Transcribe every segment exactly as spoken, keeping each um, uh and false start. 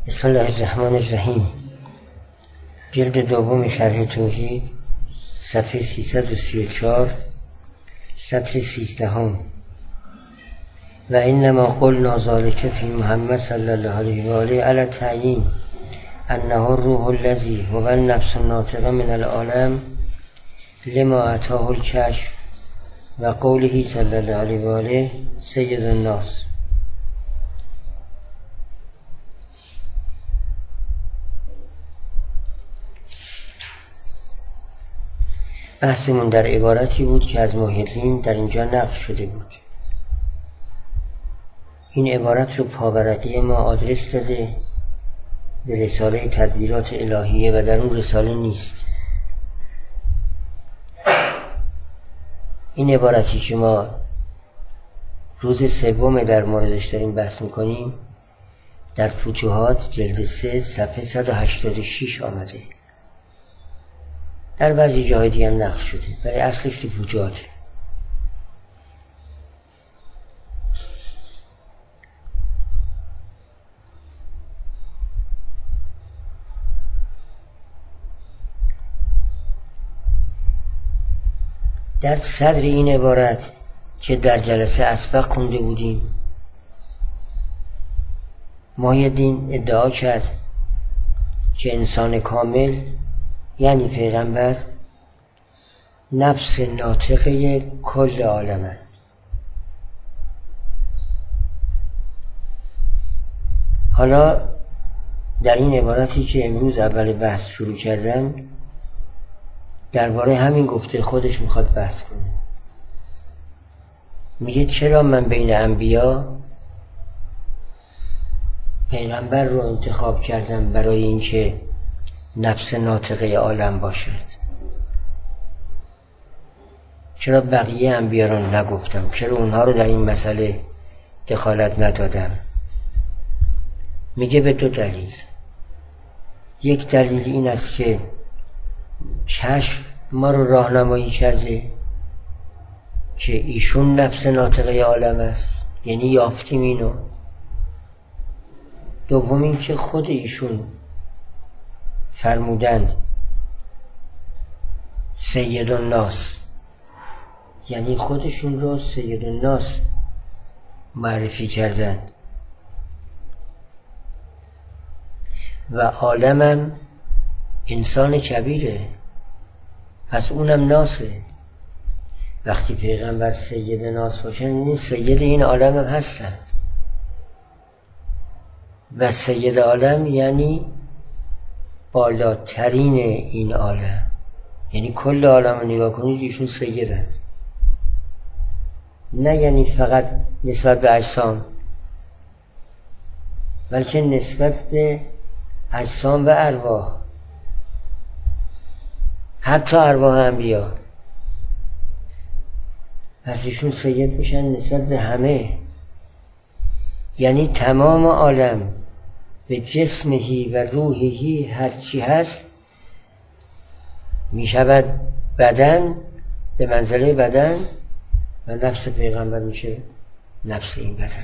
بسم الله الرحمن الرحیم. جلد دوم شرح توحید، صفحه سیصد و سی و چهار، سطر سیزدهم. و انما قلنا ذلك فی محمد صلی الله علیه و آله علی التعیین انه الروح الذی هو النفس الناطقه من العالم لما اتاه الکشف و قوله صلی الله علیه و آله سید الناس. بحثمون در عبارتی بود که از محی الدین در اینجا نقل شده بود. این عبارت رو پاورقی ما آدرس داده به رساله تدبیرات الهیه و در اون رساله نیست. این عبارتی که ما روز سوم در موردش داریم بحث میکنیم در فتوحات جلد سه صفحه صد و هشتاد و شش آمده. در بعضی جاهای دیگه نقل شده برای اصلش تو فتوحات. در صدر این عبارت که در جلسه اسبق خونده بودیم، محی الدین ادعا کرد که انسان کامل یعنی پیغمبر نفس ناطقه کل عالمه. حالا در این عبارتی که امروز اول بحث شروع کردم درباره همین گفته خودش میخواد بحث کنه. میگه چرا من بین انبیا پیغمبر رو انتخاب کردم برای اینکه نفس ناطقه عالم باشد؟ چرا بقیه انبیا رو نگفتم؟ چرا اونها رو در این مسئله دخالت ندادم؟ میگه به دو دلیل. یک دلیل این است که کشف ما رو راهنمایی کرده که ایشون نفس ناطقه عالم است، یعنی یافتیم اینو. دوم این که خود ایشون فرمودند سید الناس، یعنی خودشون رو سید الناس معرفی کردن و عالمم انسان کبیره، پس اونم ناسه. وقتی پیغمبر سید ناس باشن این سید این عالم هم هستن و سید عالم یعنی بالاترین این عالم، یعنی کل عالم رو نگاه کنید ایشون سیدن. نه یعنی فقط نسبت به اجسام، بلکه نسبت به اجسام و ارواح، حتی ارواح انبیا. پس ایشون سید میشن نسبت به همه، یعنی تمام عالم به جسمهی و روحهی هرچی هست میشود بدن به منزله بدن و نفس پیغمبر میشه نفس این بدن.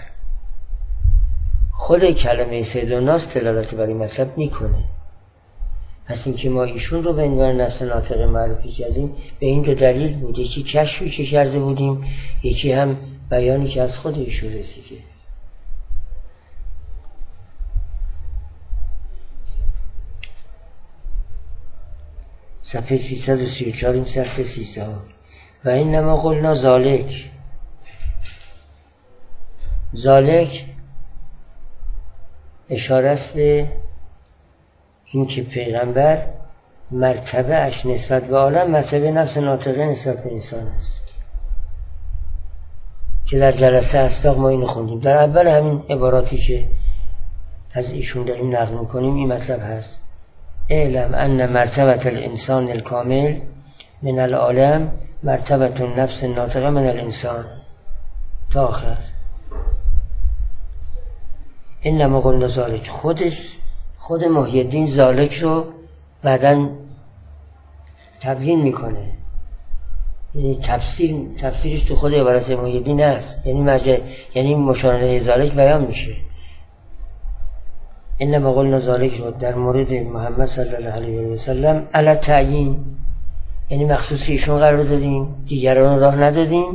خود کلمه سید الناس دلالت بر این مطلب میکنه. پس اینکه ما ایشون رو به عنوان نفس ناطقه معرفی کردیم به این دو دلیل بود. یکی کشفی که کرده بودیم، یکی هم بیانی که از خود ایشون رسیده. صفحه سیصد و سی و چهار این صفحه سیزدهم. و انما قلنا ذالک. ذالک اشاره است به این که پیغمبر مرتبه اش نسبت به عالم مرتبه نفس ناطقه نسبت به انسان است که در جلسه اسبق ما اینو خوندیم. در اول همین عباراتی که از ایشون داریم نقل میکنیم این مطلب هست: اعلم ان مرتبه الانسان الکامل من العالم مرتبه النفس الناطقه من الانسان تا آخر. انما قلنا ذالک، خودش خود محی الدین ذالک رو بعداً تبیین میکنه، یعنی تفسیر تفسیرش تو خود عبارت محی الدین هست، یعنی مرجع، یعنی مشاره ذالک بیان میشه. انما قلنا ذالک رو در مورد محمد صلی الله علیه و سلم علی تعیین، یعنی مخصوص ایشون قرار دادیم، دیگران راه ندادیم.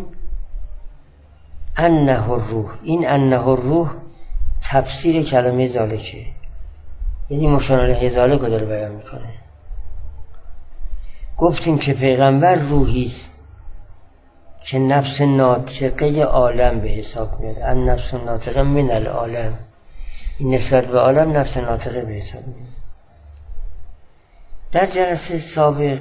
انه الروح، این انه الروح تفسیر کلمه ذالکه، یعنی مشار الیه ذالک رو داره بیان میکنه. گفتیم که پیغمبر روحی است که نفس ناطقه عالم به حساب میاد. ان نفس ناطقه من العالم، این نسبت به عالم نفس ناطقه به حساب میاد. در جلسه سابق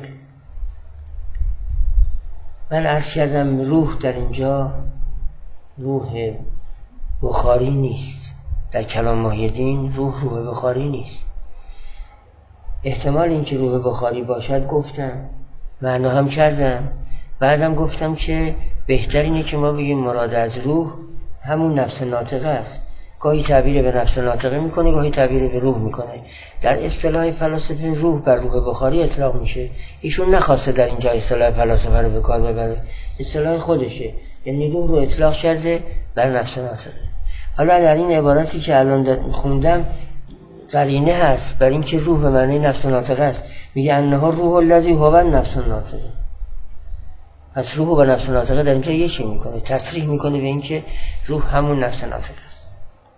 من عرض کردم روح در اینجا روح بخاری نیست. در کلام محیدین روح روح بخاری نیست. احتمال اینکه روح بخاری باشد گفتم، معنا هم کردم. بعدم گفتم که بهتر اینه که ما بگیم مراد از روح همون نفس ناطقه است. گاهی تعبیر به نفس ناطقه میکنه، گاهی تعبیر به روح میکنه. در اصطلاح فلاسفه روح بر روح بخاری اطلاق میشه. ایشون نخواسته در اینجا اصطلاح فلاسفه رو به کار ببره، اصطلاح خودشه، یعنی روح رو اطلاق کرده بر نفس ناطقه. حالا در این عبارتی که الان خوندم قرینه هست بر اینکه روح به معنی نفس ناطقه است. میگه انها روح الذی هو نفس ناطقه. پس روح با نفس ناطقه در اینجا یکی میکنه، تصریح میکنه به اینکه روح همون نفس ناطقه است.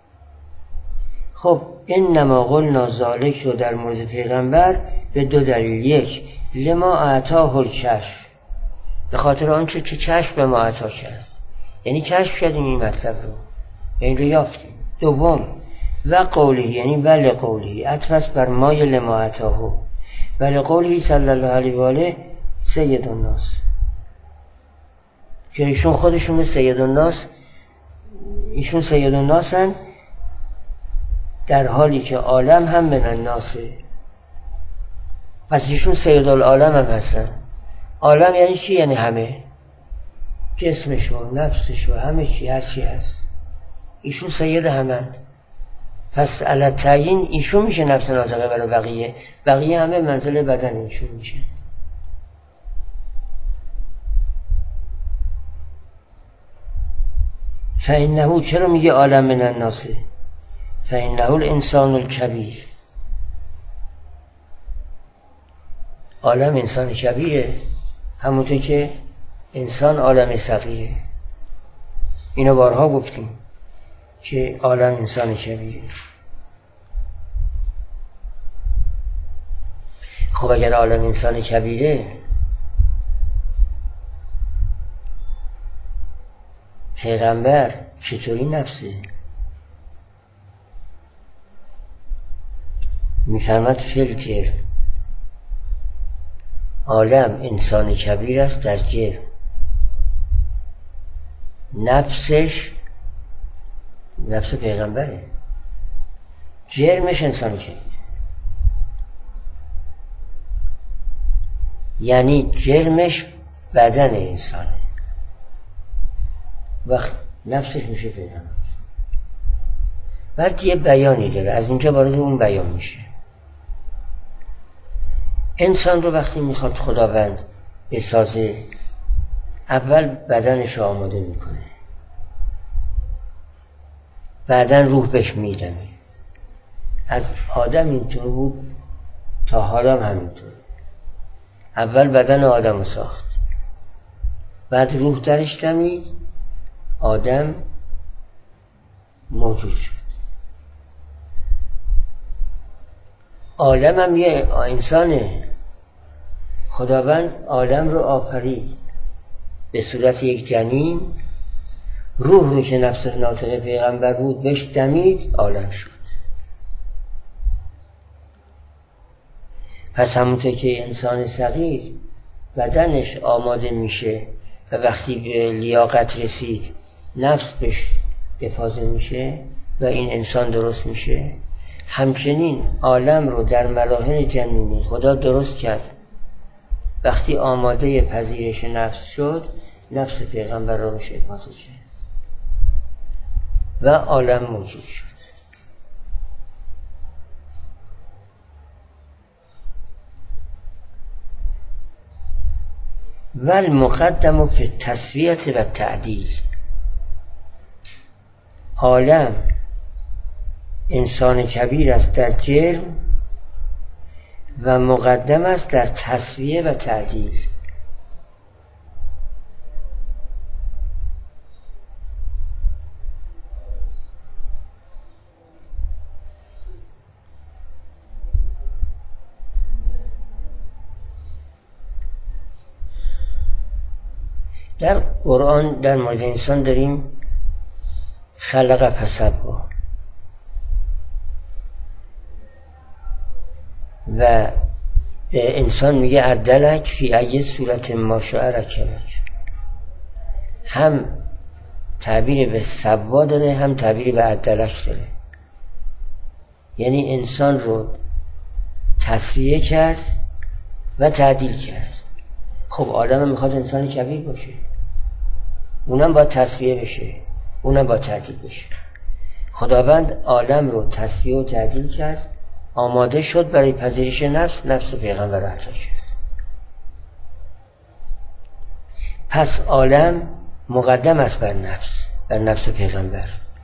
خب انما قلنا ذالک رو در مورد پیغمبر به دو دلیل. یک، لما اعطاه الکشف، به خاطر آنچه که کشف به ما عطا کرد، یعنی کشف کردیم این مطلب رو، این رو یافتیم. دوم، و قوله، یعنی بل قوله، عطف بر مای لما اعطاه، بل قوله صلی الله علیه و آله سید الناس، که ایشون خودشون سید الناس، ایشون سید الناس هستند در حالی که عالم هم من الناسه. پس ایشون سید العالم هم هستن. عالم یعنی چی؟ یعنی همه، جسمش و نفسش و همه چی، هر چی هست. ایشون سید همند. پس علی تعیین ایشون میشه نفس ناطقه برای بقیه، بقیه همه منزل بدن ایشون میشه. فإنه، چرا میگه عالم من الناس؟ فإنه الانسان الکبیر، عالم انسان کبیره، همونطور که انسان عالم صغیره. اینو بارها گفتیم که عالم انسان کبیره. خب اگر عالم انسان کبیره، پیغمبر چطوری نفسه؟ میفرماد فیلتر، عالم انسان کبیر است در جرم، نفسش نفس پیغمبره، جرمش انسان کبیر، یعنی جرمش بدن انسانه، وقت نفسش میشه پیغمبر. بعد یه بیانی داره، از اینجا وارد اون بیان میشه. انسان رو وقتی میخواد خداوند بسازه، اول بدنش رو آماده میکنه، بعدن روح بهش میدمه. از آدم اینطور بود تا حالا هم همینطور. اول بدن آدم رو ساخت، بعد روح درش دمید، آدم موجود شد. عالم هم یه انسانه. خداوند عالم رو آفرید به صورت یک جنین، روح رو که نفس ناطقه پیغمبر بود بهش دمید، عالم شد. پس همونطور که انسان صغیر بدنش آماده میشه و وقتی به لیاقت رسید نفس بهش افاضه میشه و این انسان درست میشه، همچنین عالم رو در مراحل جنینی خدا درست کرد. وقتی آماده پذیرش نفس شد، نفس پیغمبر رو بهش افاضه کرد و عالم موجود شد. و المقدم فی التسویة و تعدیل، عالم انسان کبیر است در جرم و مقدم است در تسویه و تعدیل. در قرآن در مورد انسان داریم خلق فسوی و انسان میگه عدلک فی ای صورت ما شاء رکبک. هم تعبیر به سوا داره هم تعبیر به عدلک داره، یعنی انسان رو تسویه کرد و تعدیل کرد. خب آدم میخواد انسان کبیر باشه، اونم با تسویه بشه، اونم با تعدیل بشه. خداوند عالم رو تسویه و تعدیل کرد، آماده شد برای پذیرش نفس. نفس پیغمبر عطا شد. پس عالم مقدم است بر نفس، بر نفس پیغمبر.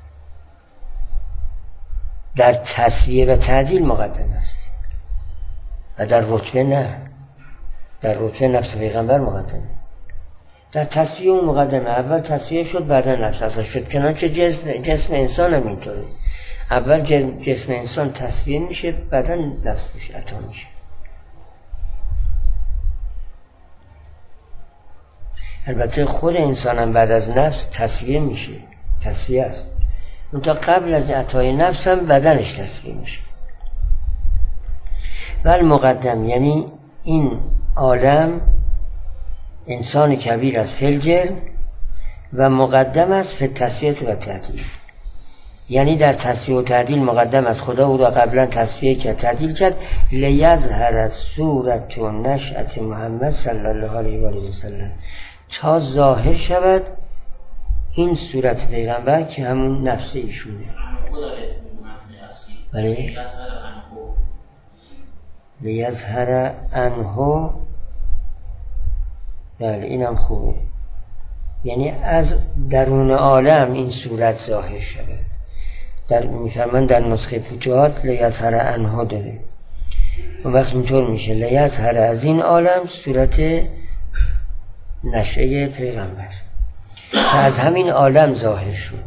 در تسویه و تعدیل مقدم است و در رتبه نه. در رتبه نفس پیغمبر مقدمه. در تسویه اون مقدمه. اول تسویه شد بعدا نفس عطا شد. چنانچه جسم, جسم انسان هم اینطوره. اول جسم انسان تسویه میشه بعدا نفس میشه عطا میشه. البته خود انسان هم بعد از نفس تسویه میشه، تسویه است. اون تا قبل از عطای نفس هم بدنش تسویه میشه. ولی مقدم یعنی این عالم انسان کبیر از فلجر و مقدم است فی تسویه و تعدیل. یعنی در تسویه و تعدیل مقدم است. خدا او را قبلا تسویه کرد، تعدیل کرد. لیظهر صورت و نشأت محمد صلی الله علیه و آله و سلم، تا ظاهر شود این صورت پیغمبر که همون نفس ایشونه. بله لیظهر عنه. بله اینم خوبه، یعنی از درون عالم این صورت ظاهر شود. در میفرمان در نسخه فتوحات لیظهر عنه داره. اون وقت اینطور میشه لیظهر از این عالم صورت نشأه پیغمبر که از همین عالم ظاهر شد.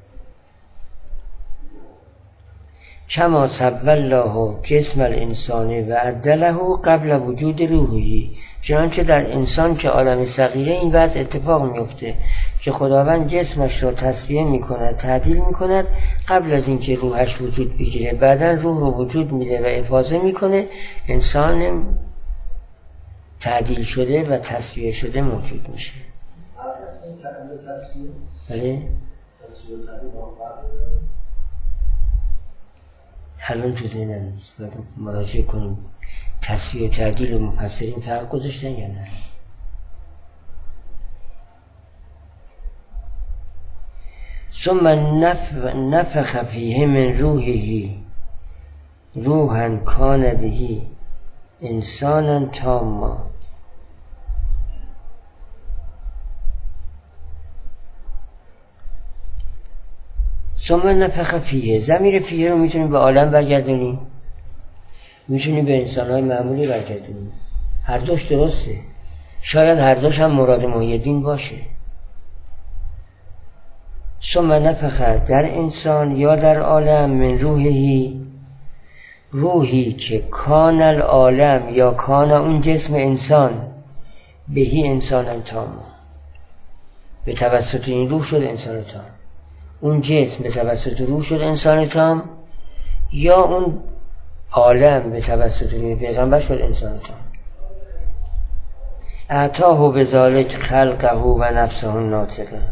کما سوى الله جسم الانسان و عدله قبل وجود روحی. چنانچه در انسان که عالم صغیره این وضع اتفاق میفته که خداوند جسمش را تسویه میکند، تعدیل میکند قبل از اینکه روحش وجود بگیره. بعدا روح رو وجود میده و افاضه میکنه. انسان تعدیل شده و تسویه شده موجود میشه. بله الان تو ذهنم نیست، باید مراجعه کنیم تسویه و تعدیل و مفسرین فرق گذاشتن یا نه. ثم نفخ فیه من روحه روحا کان به انسانا تاما. ثم نفخ فیه، ضمیر فیه رو میتونیم به عالم برگردونیم، میتونیم به انسانهای معمولی برگردونیم. هر دوش درسته. شاید هر دوش هم مراد محی الدین باشه. ثم نفخ در انسان یا در عالم من روحی، روحی که کان العالم یا کان اون جسم انسان بهی انسان تام، به توسط این روح شد انسان تام. اون جسم به توسط روح شد انسان تام، یا اون عالم به توسط روح پیغمبر شد انسان تام. اعطاه بذالک خلقه و نفسه الناطقه.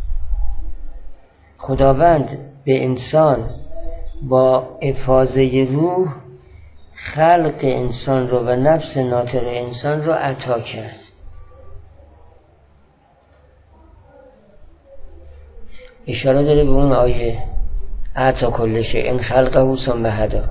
خداوند به انسان با افاضه روح خلق انسان رو و نفس ناطق انسان رو عطا کرد. اشاره داره به اون آیه اعطا کل شیء خلقه ثم هدی.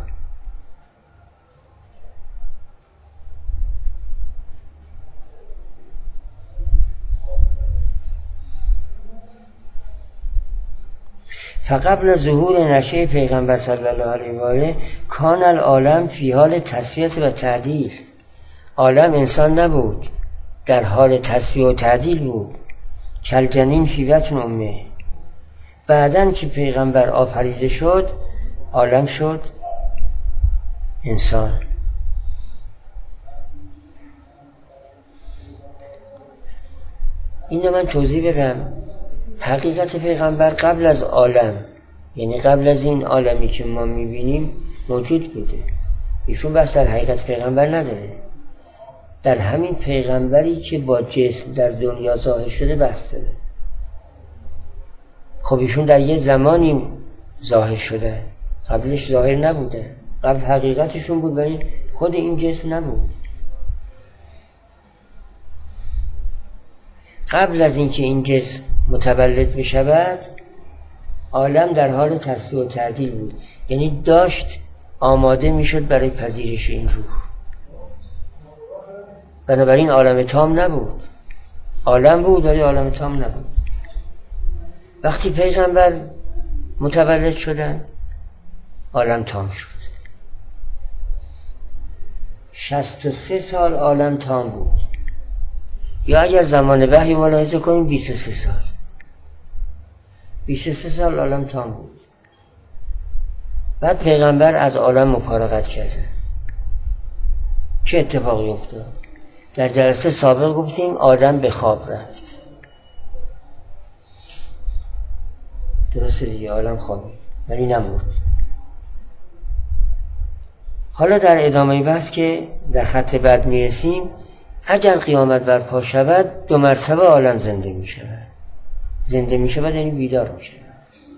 فقبل ظهور نشأه پیغمبر صلی الله علیه و آله کان العالم فی حال تسویه و تعدیل. عالم انسان نبود، در حال تسویه و تعدیل بود. کالجنین فی بطن امه. بعدن که پیغمبر آفریده شد عالم شد انسان. اینو من توضیح بدم. حقیقت پیغمبر قبل از عالم، یعنی قبل از این عالمی که ما میبینیم موجود بوده. ایشون بحث در حقیقت پیغمبر نداره، در همین پیغمبری که با جسم در دنیا ظاهر شده بحث داره. خب ایشون در یه زمانی ظاهر شده، قبلش ظاهر نبوده. قبل حقیقتشون بود ولی خود این جسم نبود. قبل از اینکه این جسم متولد بشود عالم در حال تسویه و تعدیل بود، یعنی داشت آماده میشد برای پذیرش این روح. بنابراین عالم تام نبود. عالم بود ولی عالم تام نبود. وقتی پیغمبر متولد شدن عالم تام شد. شصت و سه سال عالم تام بود، یا اگر زمان وحی ملاحظه کنیم بیست و سه سال. بیست و سه سال عالم تام بود. بعد پیغمبر از عالم مفارقت کرده. چه اتفاقی افتاد؟ در جلسه سابق گفتیم آدم به خواب رفت. درسته دیگه، عالم خوابید ولی نمرد. حالا در ادامه بحث که در خط بعد میرسیم، اگر قیامت برپا شود دو مرتبه عالم زنده می شود. زنده می شود یعنی بیدار می شود.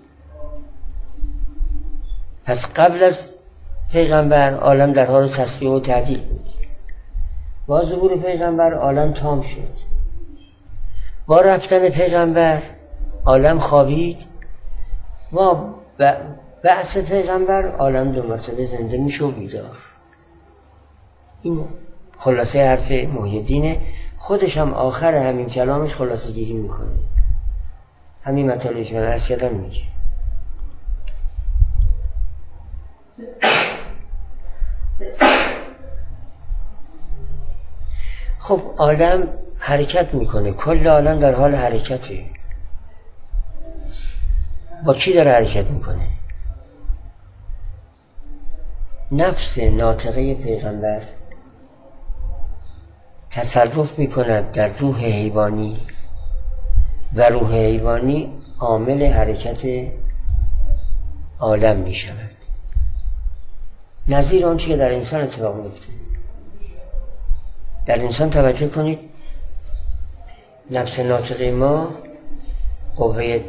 پس قبل از پیغمبر عالم در حال تسویه و تعدیل بود. با ظهور پیغمبر عالم تام شد. با رفتن پیغمبر عالم خوابید. با بعث پیغمبر عالم دو مرتبه زنده می شود و بیدار. این خلاصه حرف محی الدینه. خودش هم آخر همین کلامش خلاصه گیری میکنه. همین مطالبی که من عرض کردم میگه. خب عالم حرکت میکنه، کل عالم در حال حرکته. با کی داره حرکت میکنه؟ نفس ناطقه پیغمبر تصرف میکند در روح حیوانی و روح حیوانی عامل حرکت عالم میشود. نظیر آنچه که در انسان اتفاق میفته. در انسان توجه کنید، نفس ناطقه ما قوه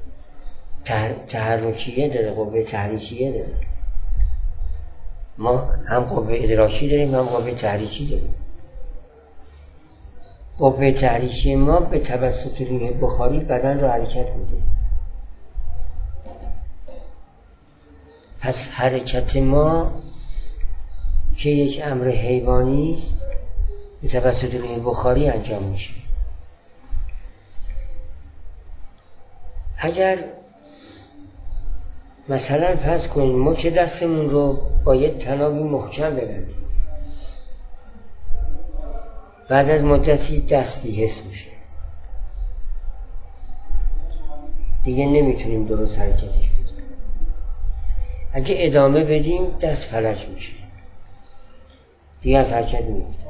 تحرکیه داره، قوه تحریکیه داره. ما هم قوه ادراکی داریم هم قوه تحریکی داریم. قوه تحریکی ما به توسط روح بخاری بدن رو حرکت میده. پس حرکت ما که یک امر حیوانی است به توسط روح بخاری انجام میشه. اگر مثلا فرض کنیم ما که دستمون رو با یک تنابی محکم ببندیم، بعد از مدتی دست بی‌حس میشه، دیگه نمیتونیم درست حرکتش بدیم. اگه ادامه بدیم دست فلج میشه، دیگه از حرکت نمیفته.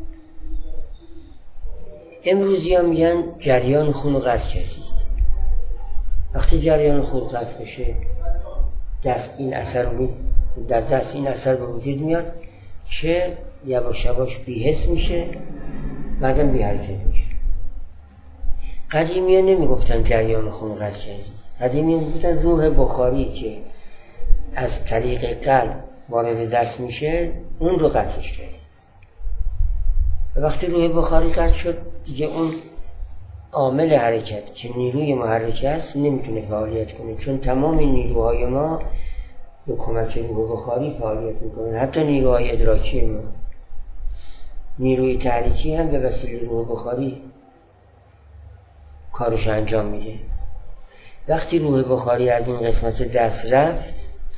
امروزی ها میگن جریان خون رو قطع کردید. وقتی جریان خون قطع بشه دست این اثر رو در دست این اثر به وجود میاد که یواش یواش بی‌حس میشه، بعدم بی حرکت میشه. قدیمی ها نمیگفتن جریان خون قطع کردید. قدیمی ها میگفتن روح بخاری که از طریق قلب وارد دست میشه اون رو قطعش کردید. و وقتی روح بخاری قطع شد دیگه اون عامل حرکت که نیروی محرک است نمیتونه فعالیت کنه، چون تمام نیروهای ما به کمک روح بخاری فعالیت میکنه. حتی نیروهای ادراکی ما، نیروی تحریکی هم به وسیله روح بخاری کارش انجام میده. وقتی روح بخاری از این قسمت دست رفت،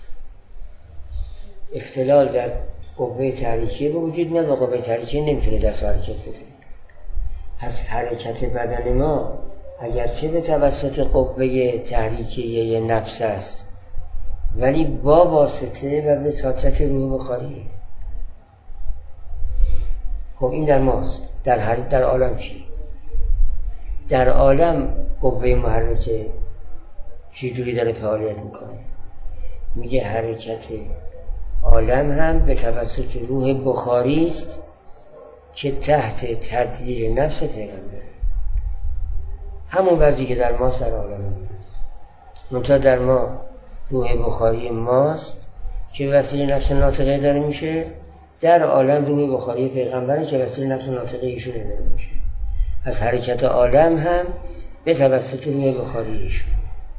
اختلال در قوه تحریکیه به وجود میاد و قوه تحریکیه نمیتونه دست و حرکت بکنه. پس حرکت بدن ما اگرچه به توسط قوه تحریکیه نفس است، ولی با واسطه و وساطت روح بخاریه. خب این در ماست. در هر در عالم چی؟ در عالم قوه محرکه چجوری داره فعالیت میکنه؟ میگه حرکت عالم هم به توسط روح بخاری است که تحت تدبیر نفس پیغمبر. همون وضعی که در ماست در عالم هست. منتها در ما روح بخاری ماست که وسیله نفس ناطقه داره میشه، در عالم روح بخاری پیغمبره که وسیله نفس ناطقه ایشون داره میشه. از حرکت عالم هم به توسط روح بخاری ایشون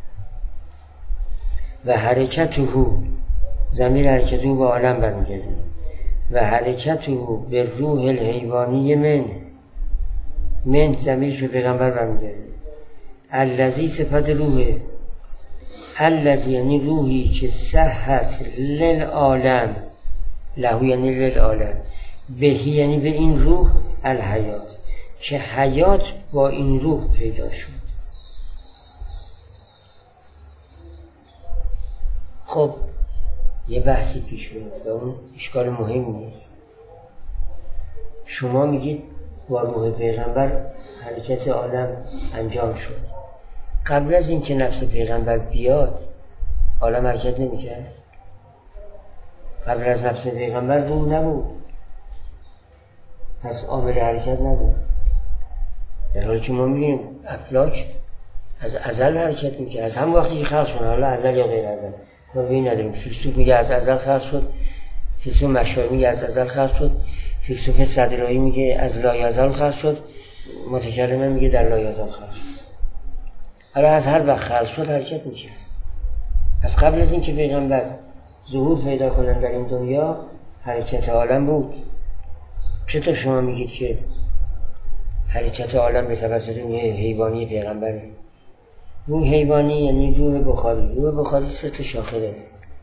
و حرکت او، ضمیر حرکت او به عالم برمیگرده و حرکت او به روح الحیوانی من من ضمیرش به پیغمبر برمیگرده. الذی صفت روحه، الذی یعنی روحی که صحت للعالم، لهو یعنی للعالم، بهی یعنی به این روح، الحیات که حیات با این روح پیدا شد. خب یه بحثی پیش میاد و اون اشکال مهمیه. شما میگید با روح پیغمبر حرکت عالم انجام شد. قبل از این که نفس پیغمبر بیاد عالم حرکت نمیکرد؟ قبل از نفس پیغمبر روح نبود، پس عامل حرکت نبود. در حالی که ما میگیم افلاک از ازل حرکت میکرد، از هم وقتی که خلق شد، حالا ازل یا غیر ازل ما به این نداریم. فیلسوف میگه از ازل خلق شد، فیلسوف مشاعر میگه از ازل خلق شد، فیلسوف صدرایی میگه از لایزال خلق شد، متکلم میگه در لایزال خلق شد. حالا از هر وقت خلق شد حرکت میکرد. از قبل از این که پیغمبر ظهور پیدا کنن در این دنیا حرکت عالم بود. چطور شما میگید که حرکت عالم به توسط روح حیوانی پیغمبره؟ روح حیوانی یعنی روح بخاری. روح بخاری سه تا شاخه داره.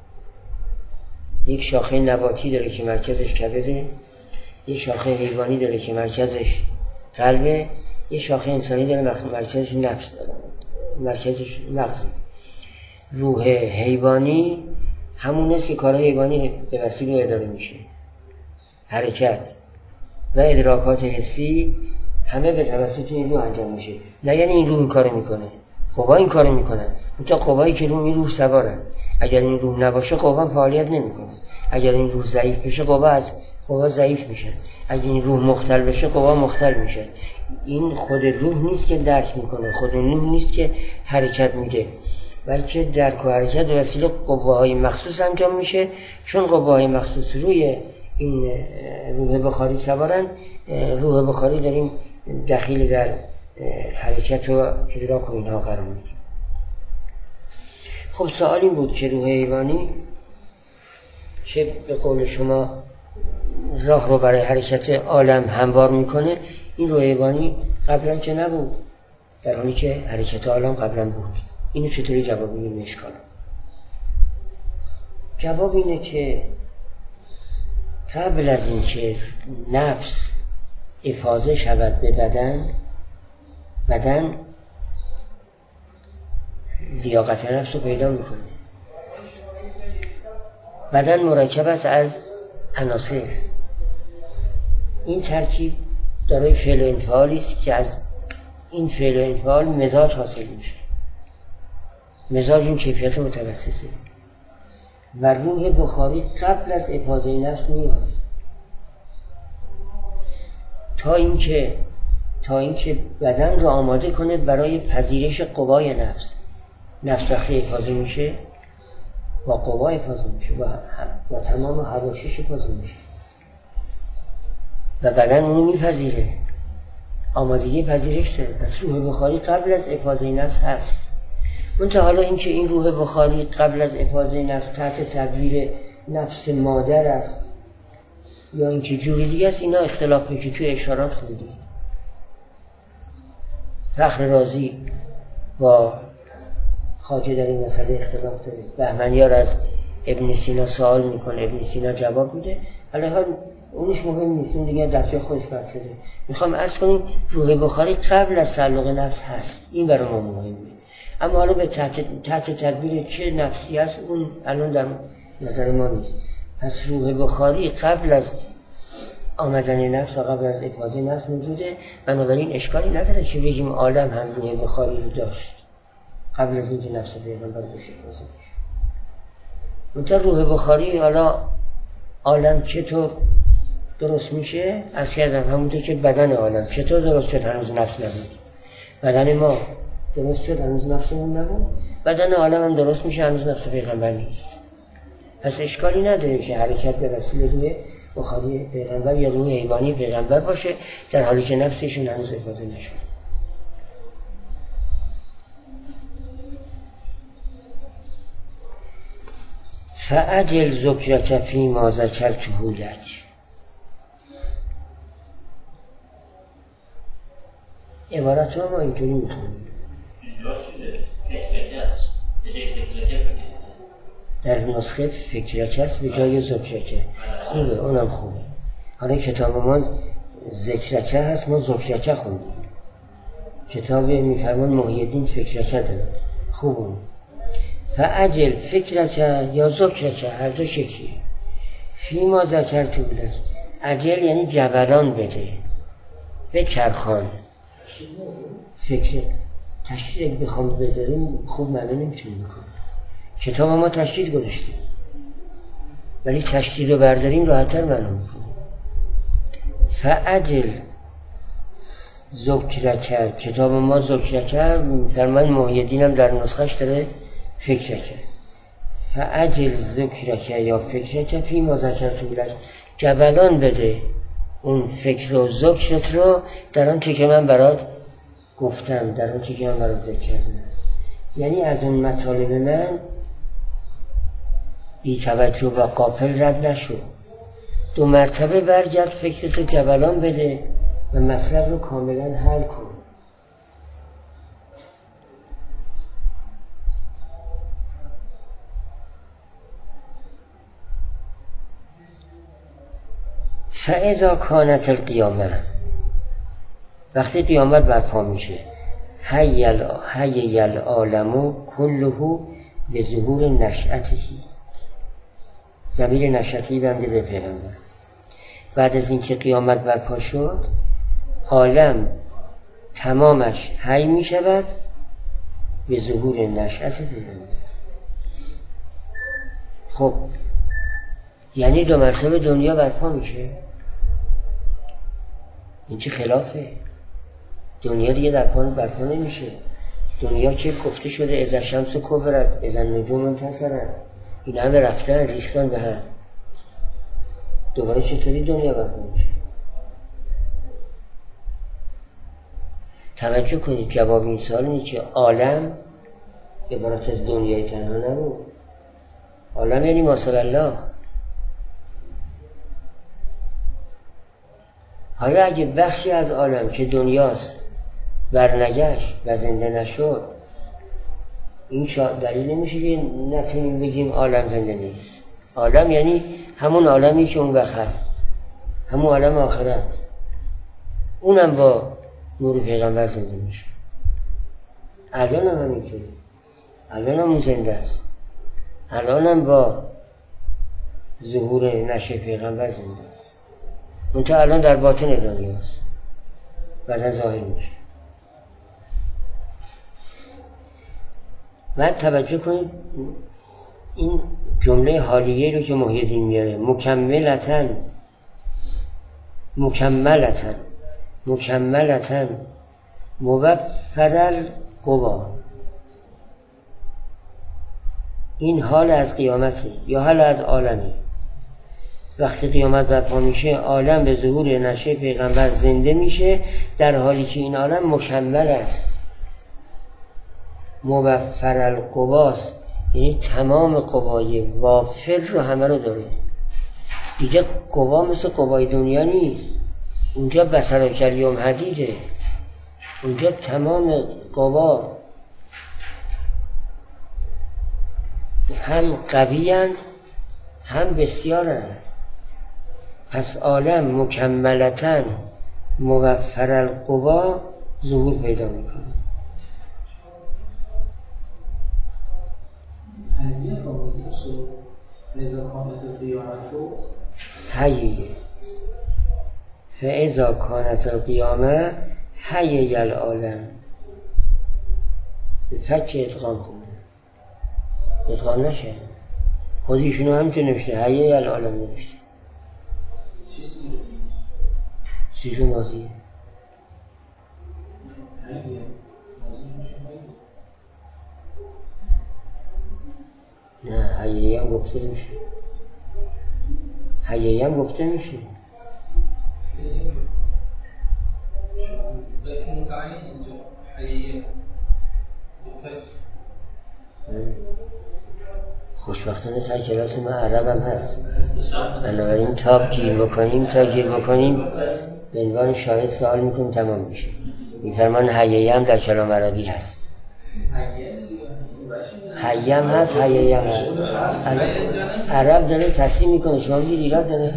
یک شاخه نباتی داره که مرکزش کبده، یک شاخه حیوانی داره که مرکزش قلبه، یک شاخه انسانی داره مرکزش نفس داره، مرکزش مغزه. روح حیوانی همون است که کار حیوانی به وسیله اداره میشه. حرکت و ادراکات حسی همه به توسط این روح انجام میشه. نه یعنی این روح این کارو میکنه، قوا این کارو میکنن. اون قوایی که روح این روح سوارن. اگر این روح نباشه قوا فعالیت نمیکنه. اگر این روح ضعیف بشه قوا از قوا ضعیف میشه. اگر این روح مختل بشه قوا مختل میشه. این خود روح نیست که درک میکنه، خود روح نیست که حرکت میده، بلکه درک و حرکت به وسیله قواهای مخصوص انجام میشه. چون قواهای مخصوص روی این روح بخاری سوارن، روح بخاری داریم دخیل در حرکت و ادراک و اینها قرار میدیم. خب سوال این بود که روح حیوانی که به قول شما راه رو برای حرکت عالم هموار میکنه، این روح حیوانی قبلا که نبود، در حالی که حرکت عالم قبلا بود. اینو چطوری جواب میدیم اشکال؟ جواب اینه که قبل از این که نفس افاضه شود به بدن، بدن لیاقت نفس رو پیدا میکنه. بدن مرکب است از عناصر. این ترکیب دارای فعل و انفعالی است که از این فعل و انفعال مزاج حاصل میشه. مزاج این کیفیت متوسطه و روح بخاری قبل از افاضه نفس میاد تا اینکه تا اینکه بدن رو آماده کنه برای پذیرش قوای نفس. نفس وقتی افاضه میشه با قوا افاضه میشه، با, با تمام حواشش افاضه میشه و بدن اونو میپذیره، آمادگی پذیرش داره. پس روح بخاری قبل از افاضه نفس هست. منتها حالا اینکه این روح بخاری قبل از افاضه نفس تحت تدبیر نفس مادر است یا اینکه جوری دیگه است، اینا اختلافی که توی اشارات خوندید. فخر رازی با خواجه در این مسئله اختلاف داره. بهمنیار از ابن سینا سوال میکنه، ابن سینا جواب میده، علیه اونش مهم نیست، اون دیگه در جای خودش بحث شده. میخوام عرض کنیم روح بخاری قبل از تعلق نفس هست، این برای ما مهمه. اما حالا به تحت, تحت تدبیر چه نفسی هست اون الان در نظر ما نیست. پس روح بخاری قبل از آمدن نفس و قبل از افاضه نفس موجوده، بنابراین اشکالی نداره که بگیم عالم هم روح بخاری رو داشت قبل از اینکه نفس پیغمبر بشه افاضه بشه. منتها روح بخاری حالا عالم چطور درست میشه؟ از کردم همونطور که بدن عالم چطور درست شد هنوز نفس نبود، بدن ما درست شد هنوز نفسمون نبود، بدن عالم هم درست میشه هنوز نفس پیغمبر نیست. پس اشکالی نداره که حرکت به وسیله روح بخاری پیغمبر یا روح حیوانی پیغمبر باشه در حالی که نفسشون هنوز افاضه نشد. فعجل ذکرک فیما ذکرته لک. عبارت رو ما اینطوری میخونیم در نسخه فکرک است به جای ذکرک. خوبه، اونم خوبه. حالا کتاب ما ذکرک هست، ما ذکرک خوندیم. کتاب میفرمان محی الدین فکرک داره، خوبه. فعجل فکرک یا ذکرک هر دو شکلیه. فیما ذکرته لک، عجل یعنی جبران بده، به چرخان. فکر تشریح اگه بخوام بذاریم خوب معنی نمیتونیم بکنیم. کتاب ما تشریح گذاشتیم ولی تشریح رو برداریم راحت‌تر معنی میکنیم. فعجل ذکرک، کتاب ما ذکرک، فرمان محی الدین هم در نسخش داره فکرک. فعجل ذکرک یا فکرک فیما ذکرته لک، جبلان بده اون فکر و ذکرت رو در آن چه که من برات گفتم، در آن چه که من برات ذکر کردم. یعنی از اون مطالب من بی توجه و غافل رد نشو، دو مرتبه برگرد، فکرت رو جبلان بده و مطلب رو کاملا حل کن. فاذا کانت القیامه، وقتی قیامت برپا میشه، حی العالم کله به ظهور نشأته، ضمیر نشأتی بنده به پیغمبر. بعد از اینکه قیامت برپا شد عالم تمامش حی میشود به ظهور نشأت پیغمبر. خب یعنی دو مرتبه دنیا برپا میشه؟ این چه خلافه؟ دنیا دیگه در پا برپا نمیشه. دنیا که گفته شده اذا الشمس کبرت اذا النجوم انکسرت، این همه رفتن ریختن به هم، دوباره چطوری دنیا برپا میشه؟ توجه کنید جواب این سوال اینه که عالم عبارت از دنیای تنها نبود. عالم یعنی ماسوی الله. حالا اگه بخشی از عالم که دنیاست برنگشت و زنده نشد، این دلیل نمیشه که نتونیم بگیم عالم زنده نیست. عالم یعنی همون عالمی که اون وقت هست، همون عالم آخرت، اونم با نور پیغمبر زنده میشه. الان هم همینطوری، الان هم زنده است، الان هم با ظهور نشه پیغمبر زنده است. منتها الان در باطن دنیاست، بعدا ظاهر میشه. بعد توجه کنید این جمله حالیه رو که محی الدین میاره، مکملتن مکملتن مکملتن موفر القوا، این حال از قیامته یا حال از عالمی. وقتی قیامت برپا میشه عالم به ظهور نشه پیغمبر زنده میشه، در حالی که این عالم مکمل است، موفر القواست، یعنی تمام قوای وافر رو همه رو داره. دیگه قوا مثل قوای دنیا نیست، اونجا بصر کلیوم حدیده، اونجا تمام قوا هم قوی‌اند هم بسیارند. پس عالم مکملتاً موفر القوا ظهور پیدا میکنه. حییه فاذا کانت القیامه حیی العالم. به فک ادغام خونه ادغام نشه، خودیشونو هم که نوشته حیی العالم نوشته. چیزو ماضیه نه، حیی هم گفته میشه، حیی هم گفته میشه. خوشبختانه سر کلاس ما عرب هم هست، بنابراین تا گیر بکنیم تا گیر بکنیم به عنوان شاهد سوال میکنیم تمام میشه. میفرمان حیی هم در کلام عربی هست، حیی هم هست، حیی هم هست. عرب داره تصحیح میکنه، شما میگید ایراد داره.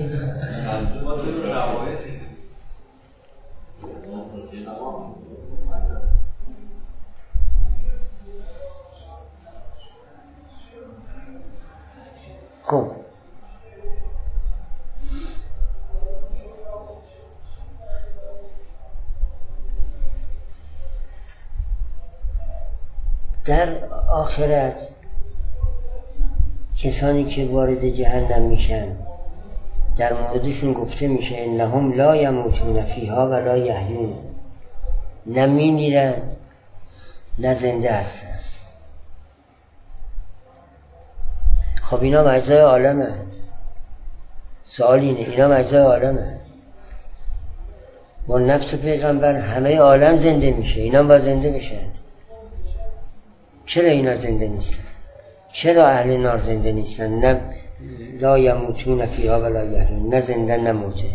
خب در آخرت کسانی که وارد جهنم میشن در موردشون گفته میشه انهم لا یموتون فیها ولا یحیون، نه میمیرن نه زنده هستن. خب اینا مجزای عالمه. سوال اینه اینا مجزای عالمه. با نفس پیغمبر همه عالم زنده میشه، اینا با زنده میشن. چرا اینا زنده نیستن؟ چرا اهل نار زنده نیستن؟ نه لا یموتون فیها ولا یحیون، نه زنده نه مرده.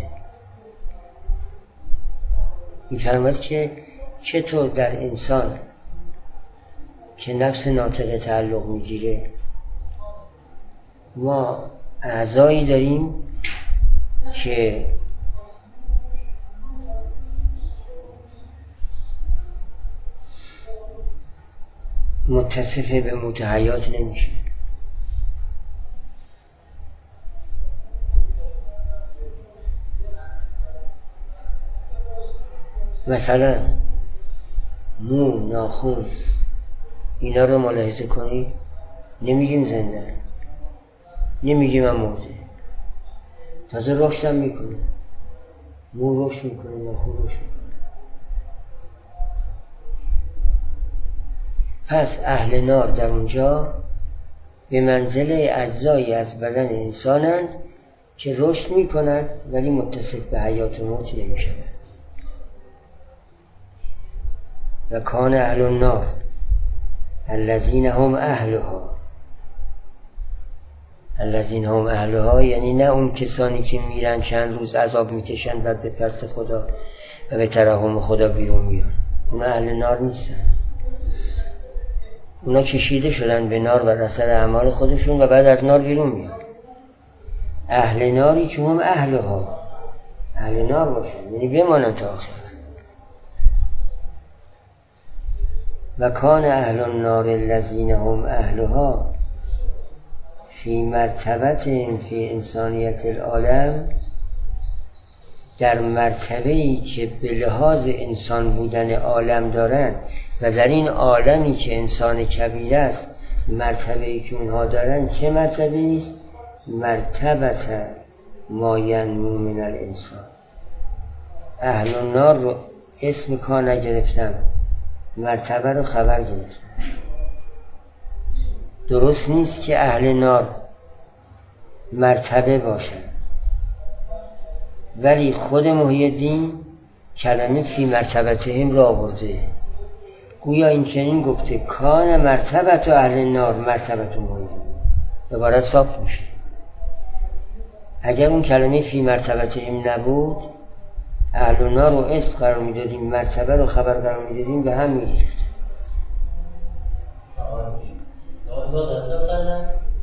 میفرماید که چطور در انسان که نفس ناطقه تعلق میگیره ما اعضایی داریم که متصف به متحیات نمیشه. مثلا مو، ناخن، اینا رو ملاحظه کنید، نمیگیم زنده، نمیگیم هم مرده، تازه رشد هم میکنه. مو رشد میکنه، ناخن رشد میکنه. پس اهل نار در اونجا به منزله اجزایی از بدن انسانند که رشد میکنند ولی متصف به حیات و موت نمیشوند. و کان اهل النار الذین هم اهلها، الذین هم اهلها یعنی نه اون کسانی که میرن چند روز عذاب میکشن بعد به پرت خدا و به ترحم خدا بیرون میان، اونا اهل نار نیستن. اونا کشیده شدن به نار بر اثر اعمال خودشون و بعد از نار بیرون میان. اهل ناری که هم اهلها، اهل نار باشن یعنی بمانن تا آخر. و کان اهل النار الذین هم اهلها فی مرتبت فی انسانیت العالم، در مرتبه‌ای که به لحاظ انسان بودن عالم دارن و در این عالمی که انسان کبیر است مرتبه‌ای که اونها دارن چه مرتبه‌ای است؟ مرتبت ما ینمو من الانسان. اهل النار رو اسم کار نگرفتم، مرتبه رو خبر گرفتم. درست نیست که اهل نار مرتبه باشن، ولی خود محی الدین کلمه فی مرتبتهم را آورده، گویا این چنین گفته کان مرتبت و اهل نار مرتبت و محی الدین، عبارت صاف میشه. اگر اون کلمه فی مرتبتهم نبود اهل نار رو اسم قرار میدادیم، مرتبه رو خبر قرار میدادیم، به هم میریخت.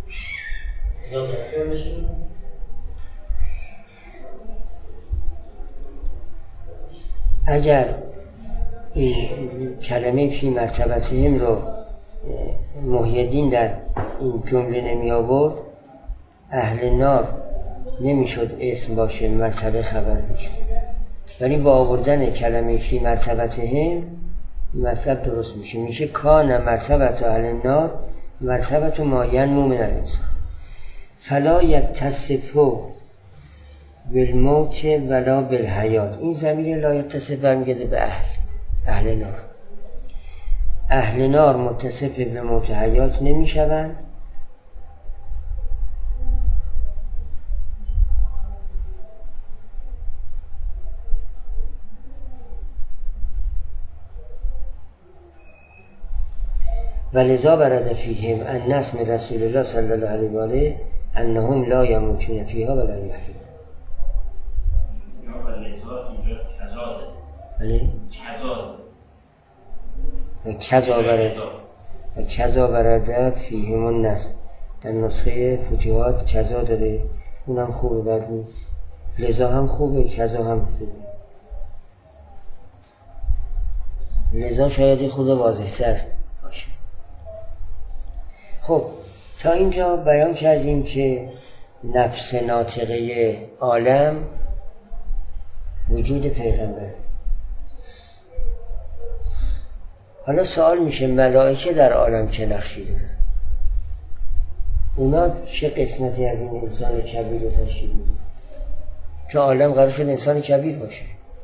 اگر این کلمه فی مرتبتهم رو محی الدین در این جمله نمی آورد، اهل نار نمیشد اسم باشه، مرتبه خبر میشه. ولی با آوردن کلمه فی مرتبتهم مطلب درست میشه، میشه کان مرتبت اهل نار مرتبت ما ینمو من الانسان فلا یتصف بالموت ولا بالحیات. این ضمیر لا یتصف برمیگرده به اهل اهل نار. اهل نار متصف به موت حیات نمیشوند، ولذا برد فیهم النص من رسول الله صلی الله علیه و آله انهم لا یموتون فیها ولا یحیون. بله؟ و کذا برد و کذا برد فیهم النص. در نسخه فتوحات کذا داره، اونم خوبه، بد نیست. لذا هم خوبه، کذا هم خوبه. لذا شاید خود واضح‌تر باشه. خب تا اینجا بیان کردیم که نفس ناطقه عالم وجود پیغمبر. حالا سوال میشه ملائکه در عالم چه نقشی دارن؟ اونا چه قسمتی از این انسان کبیر رو تشکیل میدن؟ چون عالم قرار شد انسان کبیر باشه.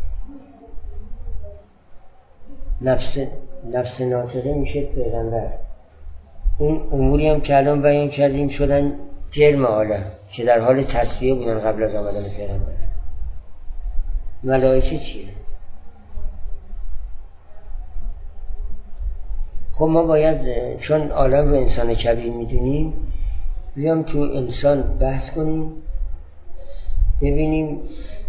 نفس نفس ناطقه میشه پیغمبر. اون اموری هم که الان بیان کردیم شدن جرم عالم که در حال تصفیه بودن قبل از آمدن پیغمبر. ملائکه چیه؟ خب ما باید چون عالم رو انسان کبیر میدونیم بیام تو انسان بحث کنیم، ببینیم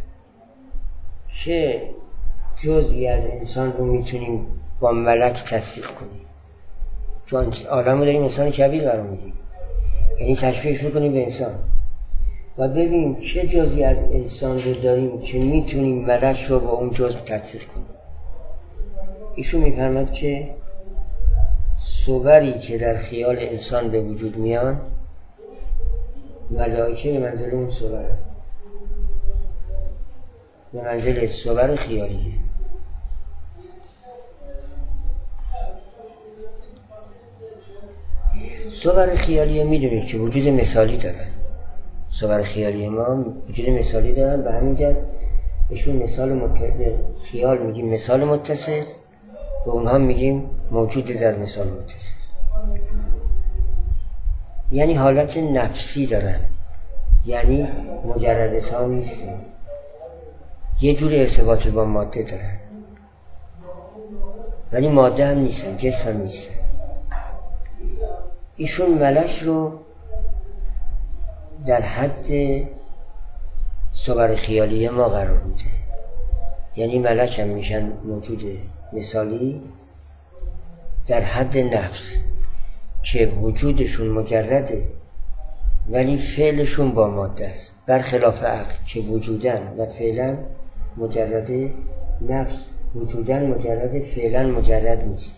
چه جزئی از انسان رو میتونیم با ملک تطبیق کنیم. چون عالم رو داریم انسان کبیر قرار میدیم، یعنی تشبیهش میکنیم به انسان و ببینیم چه جزئی از انسان رو داریم که میتونیم ملک رو با اون جزء تطبیق کنیم. ایشون میفرماد که صوری که در خیال انسان به وجود میان ملائکه به منزل اون صور، به منزل صور خیالیه. صور خیالیه میدونید که وجود مثالی دارن. صور خیالی ما وجود مثالی دارن، به همین جهت بهشون مثال مت... خیال میگیم مثال متصل، به اونها میگیم موجود در مثال متصل. یعنی حالت نفسی دارن، یعنی مجرد تا نیستن، یه جور ارتباط با ماده دارن ولی ماده هم نیستن، جسم هم نیستن. ایشون ملک رو در حد صور خیالی ما قرار میده، یعنی ملک هم میشن موجود مثالی در حد نفس که وجودشون مجرده ولی فعلشون با ماده است، برخلاف عقل که وجودن و فعلا مجرد نفس، وجودن مجرد فعلا مجرد نیست.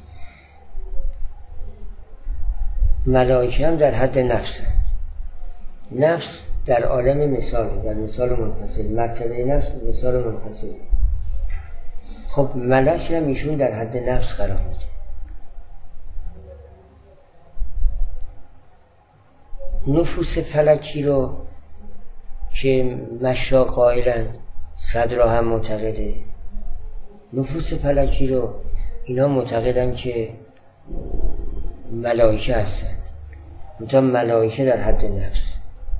ملائکه هم در حد نفس هست. نفس در عالم مثال، در مثال منفصل، مرتبه نفس مثال منفصل. خب ملک هم ایشون در حد نفس قرار میده. نفوس فلکی رو که مشا قائلن، صدرا هم معتقده، نفوس فلکی رو اینا معتقدن که ملائکه هستن، منتها ملائکه در حد نفس.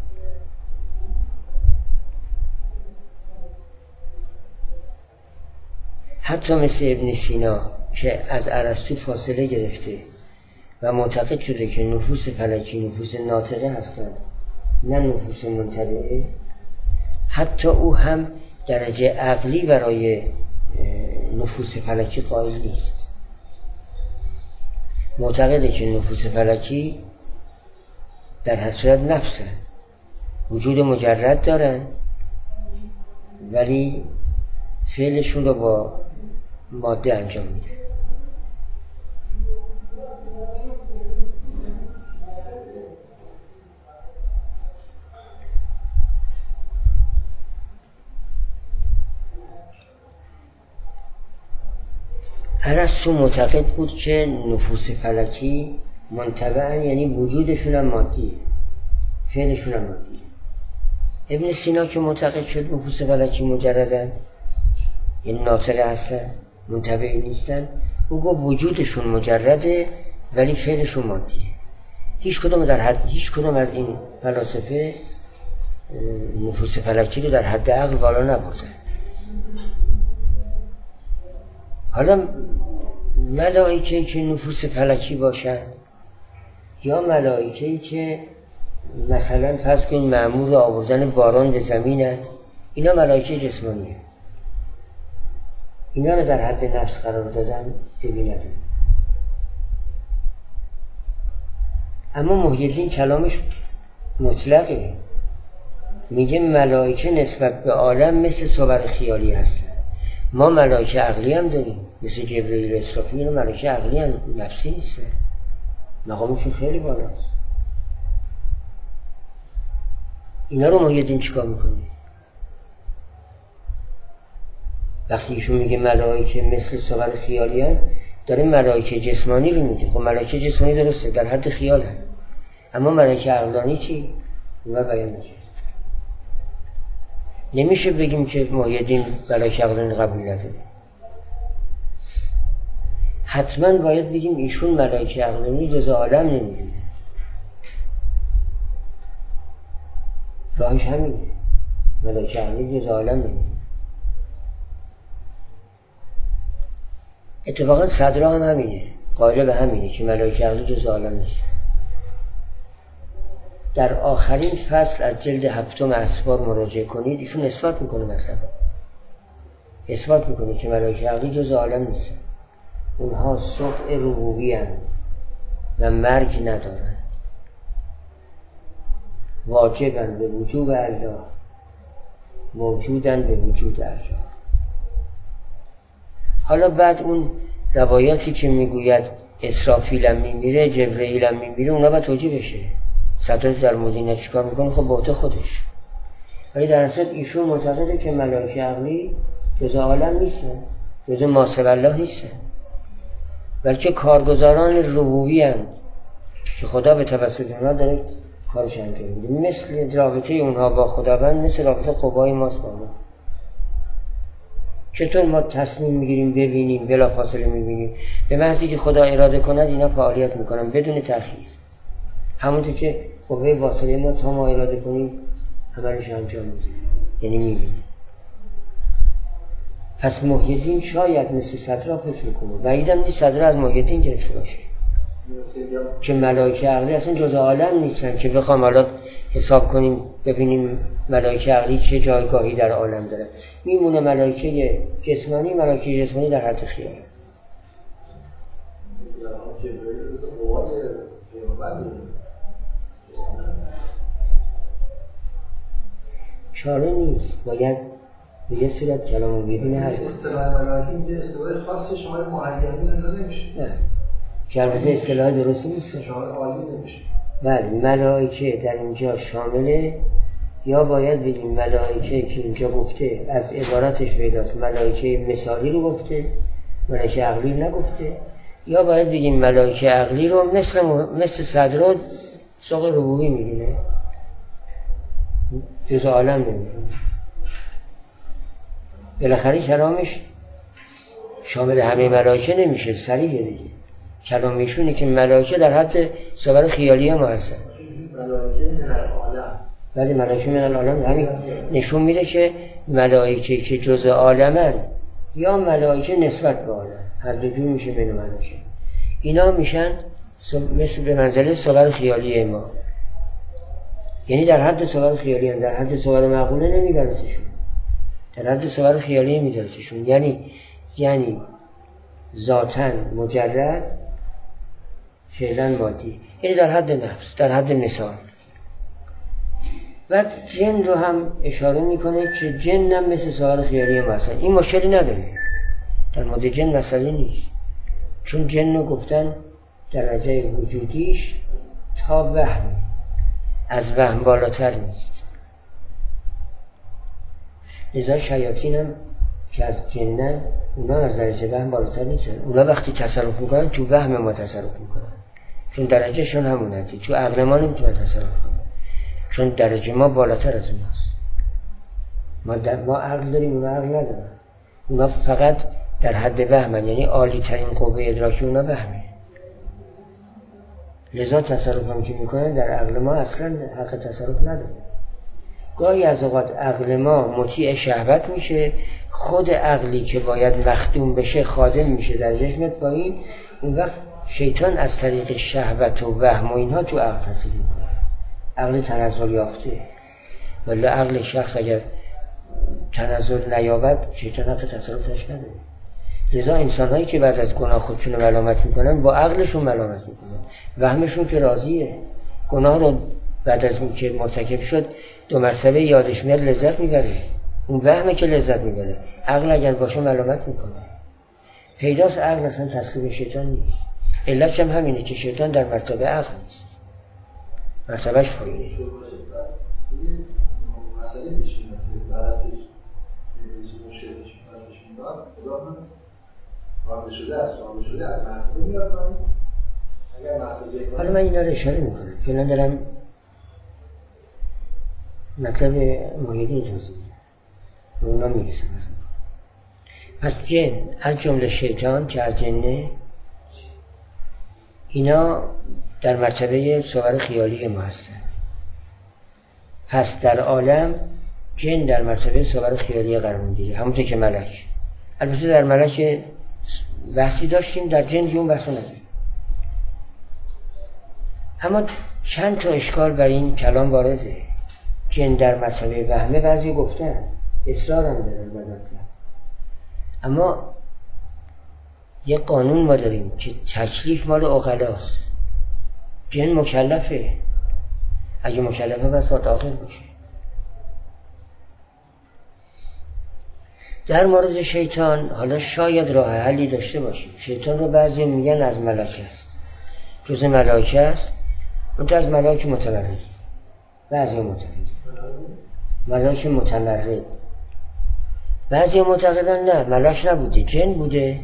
حتی مثل ابن سینا که از ارسطو فاصله گرفته و معتقد شده که نفوس فلکی نفوس ناطقه هستند نه نفوس منطبعه، حتی او هم درجه عقلی برای نفوس فلکی قائل نیست. معتقده که نفوس فلکی در حسرت نفسه وجود مجرد دارن ولی فعلشون رو با ماده انجام میده. ارسطو معتقد بود که نفوس فلکی منطبعاً یعنی وجودشون هم مادیه، فعلشون هم مادیه. ابن سینا که معتقد شد نفوس فلکی مجردن یعنی ناطقه هستن، منطبعی نیستن، او گفت وجودشون مجرده ولی فعلشون مادیه. هیچ کدوم در حد هیچ کدوم از این فلاسفه نفوس فلکی رو در حد عقل بالا نبردن. حالا ملائکه‌ای که نفوس فلکی باشن یا ملائکه‌ای که مثلا فرض کنید مأمور آوردن باران به زمینن، اینا ملائکه جسمانیه، اینا رو در حد نفس قرار دادن ببیند. اما محی الدین کلامش مطلقه، میگه ملائکه نسبت به عالم مثل صور خیالی هستن. ما ملائکه عقلی هم داریم مثل جبرئیل و اسرافیل، اینا ملائکه عقلی هم نفسی نیستن، مقامشون خیلی بالاست. اینا رو محی الدین چیکار میکنه؟ وقتی ایشون میگه ملائکه مثل صور خیالی هم، داره ملائکه جسمانی رو میگه. خب ملائکه جسمانی درسته در حد خیال هم، اما ملائکه عقلانی چی؟ اونا بیان نشه. نمیشه بگیم که محی الدین ملائکه عقلانی قبول نداره، حتما باید بگیم ایشون ملائکه عقلانی جز عالم نمیدونه. راهش همینه، ملائکه عقلانی جز عالم نمیدونه. اتفاقا صدرا هم همینه، قائل به همینه که ملائکه عقلی جز عالم نیست. در آخرین فصل از جلد هفتم اسفار مراجعه کنید، ایشون اثبات میکنه، مطلب اثبات میکنه که ملائکه عقلی جز عالم نیست. اونها صبح ربوبی هستند و مرگ ندارند، واجبند به وجود الله، موجودند به وجود الله. حالا بعد اون روایاتی که میگوید اسرافیل هم میمیره، جبرئیل هم میمیره، اونا باید توجیه بشه. صدر در مدینه چیکار میکنه؟ خب باطل خودش. ولی در اصل ایشون معتقده که ملائکه عقلی جز عالم نیستن، جز ما سوی الله نیستن، بلکه کارگزاران ربوبی هستند که خدا به توسط اونها داره کارش انجام میده. مثل رابطه اونها با خداوند مثل رابطه قوای ماست با ما. چطور ما تصمیم میگیریم ببینیم، بلا فاصله میبینیم، به محضی که خدا اراده کند اینا فعالیت میکنن بدون تأخیر. همونطور که قوه واصله ما تا ما اراده کنیم عملش انجام میده، یعنی میبینیم. پس محی الدین شاید مثل صدرا فکر میکنه، بعیدم نیست صدرا از محی الدین گرفته باشه که ملائکه عقلی اصلا جز عالم نیستن که بخوام حالا حساب کنیم ببینیم ملائکه عقلی چه جایگاهی در عالم داره. میمونه ملائکه جسمانی، ملائکه جسمانی در حد خیال. چاره نیست، باید به یه صورت کلامو بیرون هست. اصطلاح ملائکه اینجا اصطلاح خاصی شما معیمی نگاه نمیشه. نه که البته اصطلاح درستی نیست، شامل عالی نمیشه. بله ملائکه در اینجا شامله، یا باید بگیم ملائکه که اینجا گفته از عبارتش پیداست ملائکه مثالی رو گفته، ملائکه عقلی نگفته، یا باید بگیم ملائکه عقلی رو مثل مثل صدرا سوق ربوبی میدونه، جز عالم نمیدونه. بالاخره کلامش شامل همه ملائکه نمیشه، صریحه دیگه. کلام ایشونه که ملائکه در حد صور خیالی ما هستن. ملائکه در عالم، ولی ملائکه من العالم همین نشون میده که ملائکه که جز عالمند یا ملائکه نسبت به عالم، هر دو جور میشه بین ملائکه. اینا میشن مثل به منزله صور خیالی ما، یعنی در حد صور خیالی هم، در حد صور معقوله نمیبرتشون، در حد صور خیالی میذارتشون، یعنی یعنی ذاتاً مجرد، فعلاً مادی، یعنی در حد نفس، در حد مثال. بعد جن رو هم اشاره میکنه که جن هم مثل سایر خیالی ما هستن. این مشکلی نداره، در مورد جن مسئله نیست، چون جن رو گفتن درجه وجودیش تا وهم، از وهم بالاتر نیست. لذا شیاطین هم که از جنن، اونا از درجه وهم بالاتر نیستن. اونا وقتی تصرف میکنن تو وهم ما تصرف میکنن، چون درجه شون همونه، تو عقل ما نمیتونن تصرف کنن، چون درجه ما بالاتر از اوناست. ما, در ما عقل داریم، اونا عقل ندارن. اونا فقط در حد وهمن، یعنی عالی ترین قوه ادراکی اونا وهمه. لذا تصرف هم که میکنن در عقل ما اصلا حق تصرف نداره. گاهی از اوقات عقل ما مطیع شهوت میشه، خود عقلی که باید مخدوم بشه خادم میشه، درجهش میاد پایین. اون وقت شیطان از طریق شهوت و وهم و اینها تو عقل تاثیر میکنه. عقل تنزل یافته، ولی عقل شخص اگر تنزل نیابد شیطان حق تصرفش نداره. لذا انسان هایی که بعد از گناه خودشون رو ملامت میکنن با عقلشون ملامت میکنن، وهمشون که راضیه. گناه رو بعد از اون که مرتکب شد دو مرتبه یادش میاد، لذت میبره. اون وهمه که لذت میبره. عقل اگر باشه ملامت میکنه. پیداست عقل اصلا تسلیم شیطان نیست. علتش هم همینه که شیطان در مرتبه عقل نیست، مرتبهش پایینه. مسئله پیش میاد که بعد از که مشکل پیش میاد خدا من واقع شده است، واقع شده از مسئله میاد پایین. اگر مسئله حالا من اینا رو اشاره میکنم، فعلا دارم مطلب محیدین توضیح میدم، به اونا میرسم. پس جن از جمله شیطان که از جنه، اینا در مرتبه صور خیالی ما هستن. پس در عالم جن در مرتبه صور خیالی قرار میگیره، همونطور که ملک. البته در ملک بحثی داشتیم، در جن اون بحث نداریم. اما چند تا اشکال بر این کلام وارده. جن در مرتبه وهمه بعضی گفتن، اصرار هم دارن بر مطلب. اما یه قانون ما داریم که تکلیف مال عقلاست. جن مکلفه، اگه مکلفه بس باید عاقل باشه. در مورد شیطان حالا شاید راه حلی داشته باشیم. شیطان رو بعضی میگن از ملائکه است، جز ملائکه است، اون از ملائکه متمرد، بعضی معتقد ملائکه متمرد، بعضی معتقدن نه ملائکه نبوده، جن بوده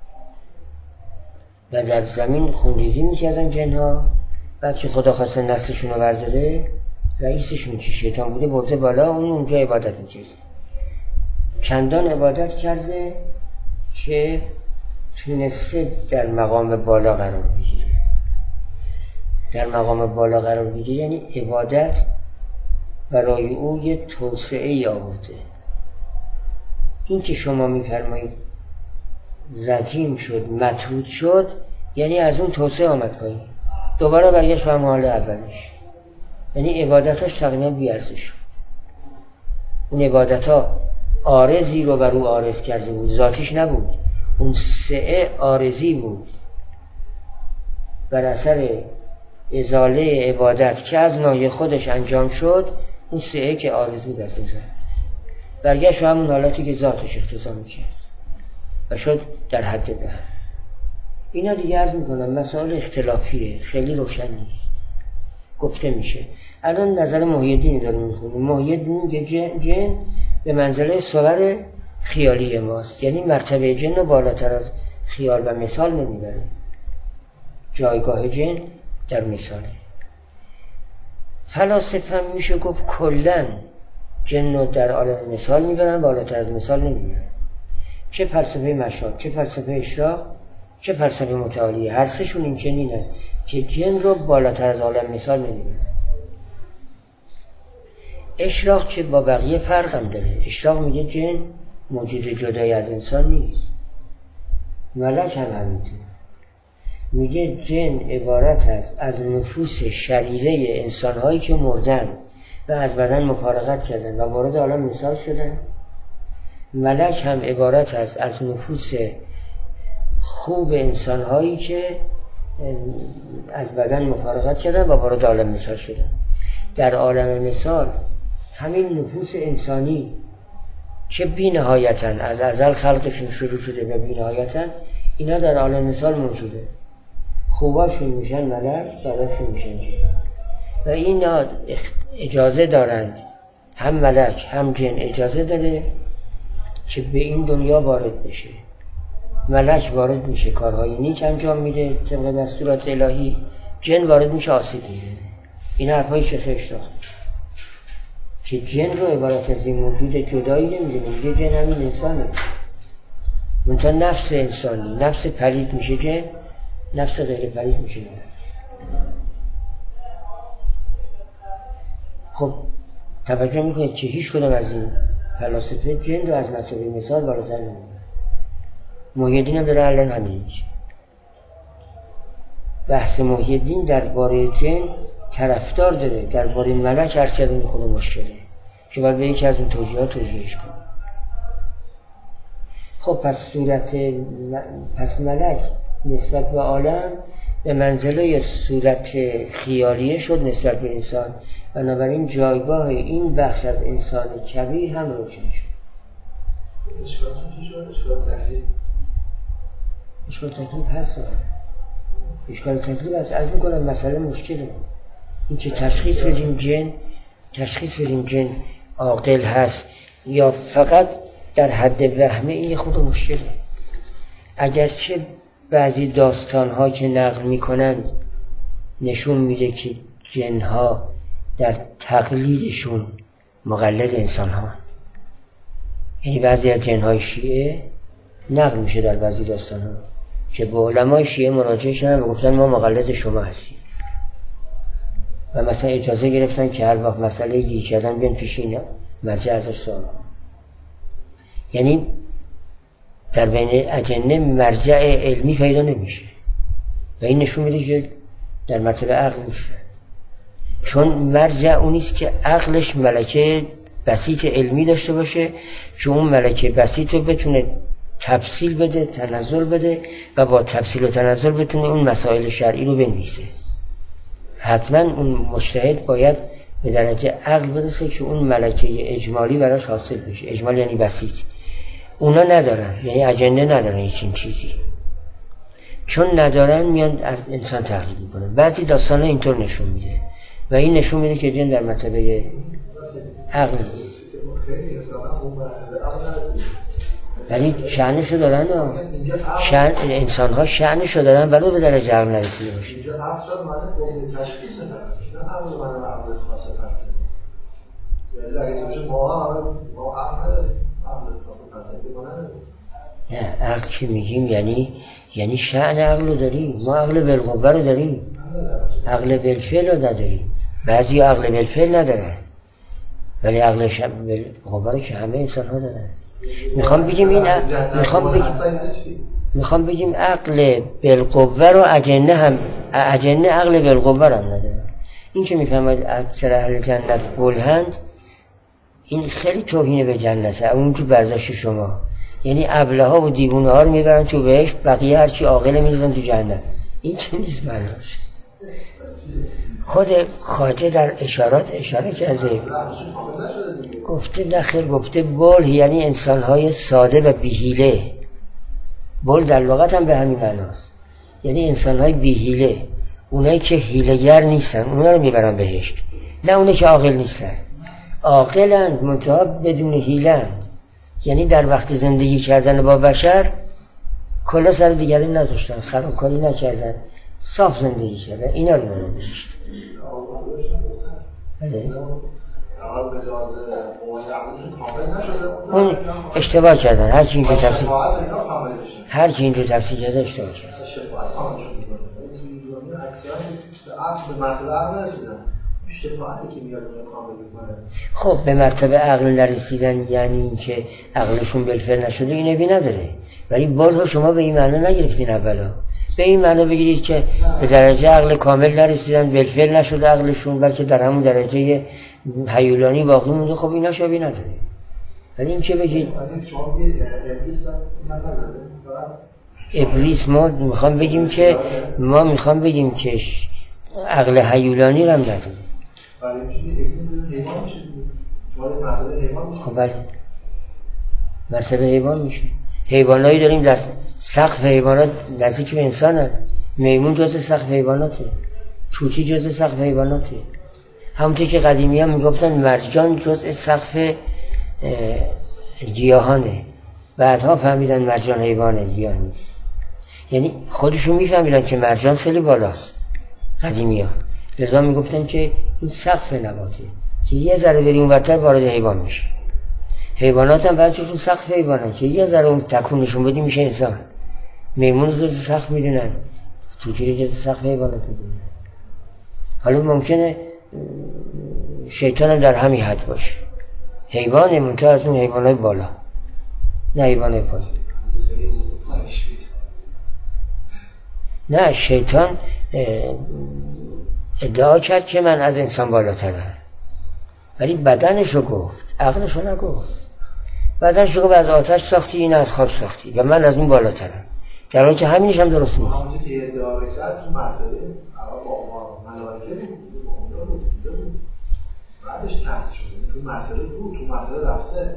و در زمین خونریزی میکردن جنها. بعد که خدا خواسته نسلشون رو برداره، رئیسشون که شیطان بوده برده بالا، اون اونجا عبادت میکرد. چندان عبادت کرده که تونسته در مقام بالا قرار بگیره. در مقام بالا قرار بگیره یعنی عبادت برای او یه توسعه ای آورده. این که شما میفرمایید رجیم شد، مطرود شد، یعنی از اون توسعه آمد پایین، دوباره برگشت به حال اولش. یعنی عبادتاش تقریبا بی‌ارزش شد. اون عبادتها عارضی رو بر او عارض کرده بود، ذاتیش نبود. اون سعه عارضی بود بر اثر ازاله عبادت که از ناحیه خودش انجام شد. اون سعه که عارض بود از گذشت، برگشت به همون حالتی که ذاتش اختصار میکرد و شد در حد به. اینا دیگه عرض میکنم مسائل اختلافیه، خیلی روشن نیست، گفته میشه. الان نظر محیدینی داریم میخونیم. محیدین میگه جن, جن به منزله صور خیالی ماست، یعنی مرتبه جن رو بالاتر از خیال و مثال نمیبره. جایگاه جن در مثاله. فلاسفه هم میشه گفت کلن جن رو در عالم مثال میبرن، بالاتر از مثال نمیبرن. چه فلسفه مشاهد، چه فلسفه اشراق، چه فلسفه متعالیه، هر سهشون این چنینه که جن رو بالاتر از عالم مثال نمیبرن. اشراق که با بقیه فرق هم داره. اشراق میگه جن موجود جدای از انسان نیست. ملک هم همینطور میگه جن عبارت است از نفوس شریره انسانهایی که مردن و از بدن مفارقت کردن و وارد عالم مثال شدن. ملک هم عبارت است از نفوس خوب انسانهایی که از بدن مفارقت کردن و وارد عالم مثال شدن. در عالم مثال همین نفوس انسانی که بی نهایتاً از ازل خلقشون شروع شده و بی نهایتاً اینا در عالم مثال موجوده. خوباشون میشن ملک، بداشون میشن جن و اینا اجازه دارند، هم ملک هم جن اجازه داره که به این دنیا وارد بشه. ملک وارد میشه کارهای نیک انجام میده طبق دستورات الهی، جن وارد میشه آسیب میزنه. این حرفای شیخ اشتاق که جن رو عبارت از این موجود جدایی نمیدونه، میگه جن همین انسانه، منتها نفس انسانی، نفس پلید میشه جن، نفس غیر پلید میشه ملک. خب توجه میکنید که هیچ کدام از این فلاسفه جن رو از مرتبه مثال بالاتر نمیدونه. محی الدین هم داره الان همین میشه. بحث محی الدین درباره جن طرفدار داره، درباره ملک عرض کرده میخوره مشکله که باید به یکی از اون توجیهات توجیهش کنه. خب پس صورت م... پس ملک نسبت به عالم به منزله صورت خیالیه شد نسبت به انسان، بنابراین جایگاه این بخش از انسان کبیر هم روشن شد. اشکالتون چی شد؟ اشکال تکلیف؟ اشکال تکلیف هست. اشکال تکلیف هست. از میکنم مسئله مشکله این که تشخیص بدیم جن تشخیص بدیم جن عاقل هست یا فقط در حد وهمه، این خود مشکله. اگرچه بعضی داستان ها که نقل میکنند نشون میده که جن ها در تقلیدشون مقلد انسان ها، یعنی بعضی از جن های شیعه نقل میشه در بعضی داستان ها که به علمای شیعه مراجعه شدن و گفتن ما مقلد شما هستیم و مثلا اجازه گرفتن که هر وقت مسئله گیر کردن بیان پیش اینا مرجع ازش سوال کن. یعنی در بین اجنه مرجع علمی پیدا نمیشه و این نشون میده که در مرتبه عقل نیستن، چون مرجع اونیست که عقلش ملکه بسیط علمی داشته باشه که اون ملکه بسیط رو بتونه تفصیل بده، تنزل بده و با تفصیل و تنزل بتونه اون مسائل شرعی رو بنویسه. حتما اون مجتهد باید به درجه عقل برسه که اون ملکه اجمالی براش حاصل بشه. اجمالی یعنی بسیط. اونا ندارن، یعنی اجنده ندارن هیچ این چیزی، چون ندارن میان از انسان تقلید میکنن. بعضی داستانا اینطور نشون میده و این نشون میده که جن در مرتبه عقل نیست. ولی شأنشو دارن ها. شأن انسان ها شأنشو دارن ولو به درجه عقل نرسیده باشه. اینجا عقل شد معنی قومی تشخیص نه عقل معنی عقل خاصه فرسه. یعنی اگه توش ما هم ما عقل نداریم، عقل خاصه فرسه که ما نداریم. نه عقل که میگیم یعنی یعنی شأن عقل رو داریم. ما عقل بالقوه رو داریم، عقل بالفعل رو نداریم. بعضی عقل بالفعل ندارن ولی عقل بالقوه رو که همه انسان ها دارن. میخوام بگیم این ا... میخوام بگیم میخوام بگیم عقل بالقوه رو اجنه هم اجنه عقل بالقوه رو هم نداره. این که میفهمید اکثر اهل جنت بلند، این خیلی توهین به جنته. اون تو برداشت شما یعنی ابله ها و دیوونه ها رو میبرن تو بهشت، بقیه هرچی عاقله میریزن تو جهنم. این که نیست برداشت. خود خواجه در اشارات اشاره کرده، گفته نخیر، گفته بول یعنی انسان‌های ساده و بی‌حیله. بول در لغت هم به همین معناست، یعنی انسان‌های بی‌حیله، اونایی که حیله‌گر نیستن اونا رو میبرن بهشت، نه اونایی که عاقل نیستن. عاقلند منتها بدون حیله‌اند، یعنی در وقت زندگی کردن با بشر کلا سر دیگری نذاشتن، خرابکاری نکردن، صاف زندگی کردن، اینا رو میبرن بهشت. بله. اون اشتباه کردن، هر چی اینجور تفسیر هر چی اینجور تفسیر کرده اشتباه کرد. خب به مرتبه عقل نرسیدن یعنی این که عقلشون بالفعل نشده، این نبی نداره. ولی باز رو شما به این معنی نگرفتین اولا، به این معنی بگیرید که به درجه عقل کامل نرسیدن، بالفعل نشده عقلشون، بلکه در همون درجه هیولانی باقی مونده. خب اینا شبیه نداره. ولی این که بگید ابلیس، ما میخوام بگیم که ما میخوام بگیم که عقل هیولانی رو هم نداره. برای میشه حیوان حیوان میشه شما در مرتبه حیوان میشه. خب بله مرتبه حیوان میشه. حیوانایی داریم دست سقف حیوانات نزدیک به انسانه. میمون جزء سقف حیواناته، چوچی جزء سقف حیواناته. همونطور که قدیمی ها میگفتن مرجان جزء سقف گیاهانه، بعدها فهمیدن مرجان حیوانه گیاه نیست. یعنی خودشون میفهمیدن که مرجان خیلی بالاست قدیمی ها، لذا میگفتن که این سقف نباته که یه ذره بریم اونورتر وارد حیوان میشه. حیوانات هم بعضیشون سقف حیوانن که یه ذره اون تکونشون بدی میشه انسان. میمون رو جز سقف میدونن، توتی رو جز سقف حیوانات میدونن. حالا ممکنه شیطان هم در همین حد باشه، حیوان منتها از اون حیوانای بالا، نه حیوانای پایین. نه شیطان ادعا کرد که من از انسان بالاترم، ولی بدنش رو گفت، عقلش رو نگفت. بدنش رو گفت از آتش ساختی، این از خاک ساختی و من از اون بالاترم، در حالی که همینش هم درست نیست. همونجور که ادعا کرد تو مرتبه ملائکه بود، بعدش تحت شد، تو مرتبه بود، تو مرتبه رفته.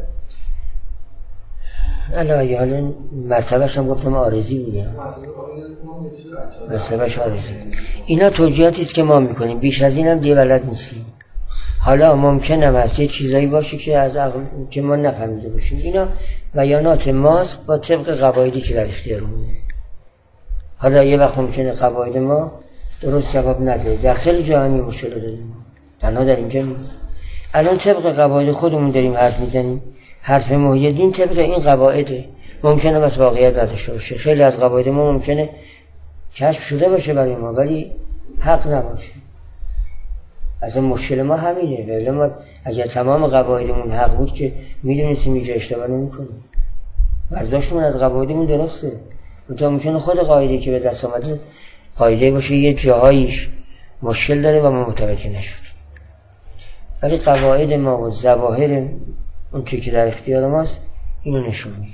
الهی حالا مرتبهش هم گفتم آرزی بوده، مرتبهش آرزی بود. اینا توجیهاتی است که ما میکنیم، بیش از این هم دیگه بلد نیستیم. حالا ممکنه هست یه چیزایی باشه که از عقل که ما نفهمیده باشیم. اینا بیانات ماست با طبق قواعدی که در اختیارمونه. حالا یه وقت ممکنه قواعد ما درست جواب نده، در خیلی جا همین مشکل داریم، تنها در اینجا نیست. الان طبق قواعد خودمون داریم حرف میزنیم، حرف محی الدین طبق این قواعده. ممکنه بس واقعیت نداشته باشه، خیلی از قواعد ما ممکنه کشف شده باشه برای ما ولی حق نباشه. اصلا مشکل ما همینه، ولی ما اگر تمام قواعدمون حق بود که میدونستیم اینجا اشتباه نمی‌کنیم. برداشتمون از قواعدمون درسته، منتها ممکنه خود قاعده که به دست آمده قاعده باشه یه جاهایش مشکل داره و ما متوجه نشدیم. ولی قواعد ما و ظواهر اون چیزی که در اختیار ماست اینو نشون میده.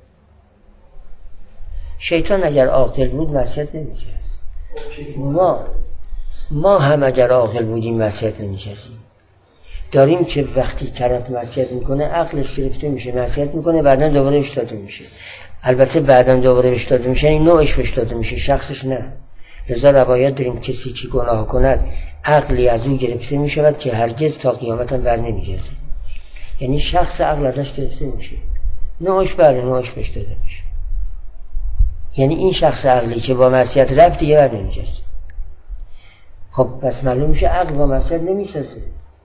شیطان اگر عاقل بود معصیت نمی‌کرد. ما ما هم اگر عاقل بودیم معصیت نمی‌کردیم. داریم که وقتی طرف معصیت میکنه عقلش گرفته میشه، معصیت میکنه، بعداً دوباره بهش داده میشه. البته بعداً دوباره بهش داده میشه، این نوعش بهش داده میشه، شخصش نه. لذا روایت داریم کسی که گناه کند عقلی از او گرفته میشود که هرگز تا قیامت هم بر نمیگرده. یعنی شخص عقل ازش گرفته میشه، نوعش بر نوعش بهش داده میشه. یعنی این شخص عقلی که با معصیت رفت دیگه بر نمیگرده. خب پس معلوم میشه عقل با معصیت نمیسازه.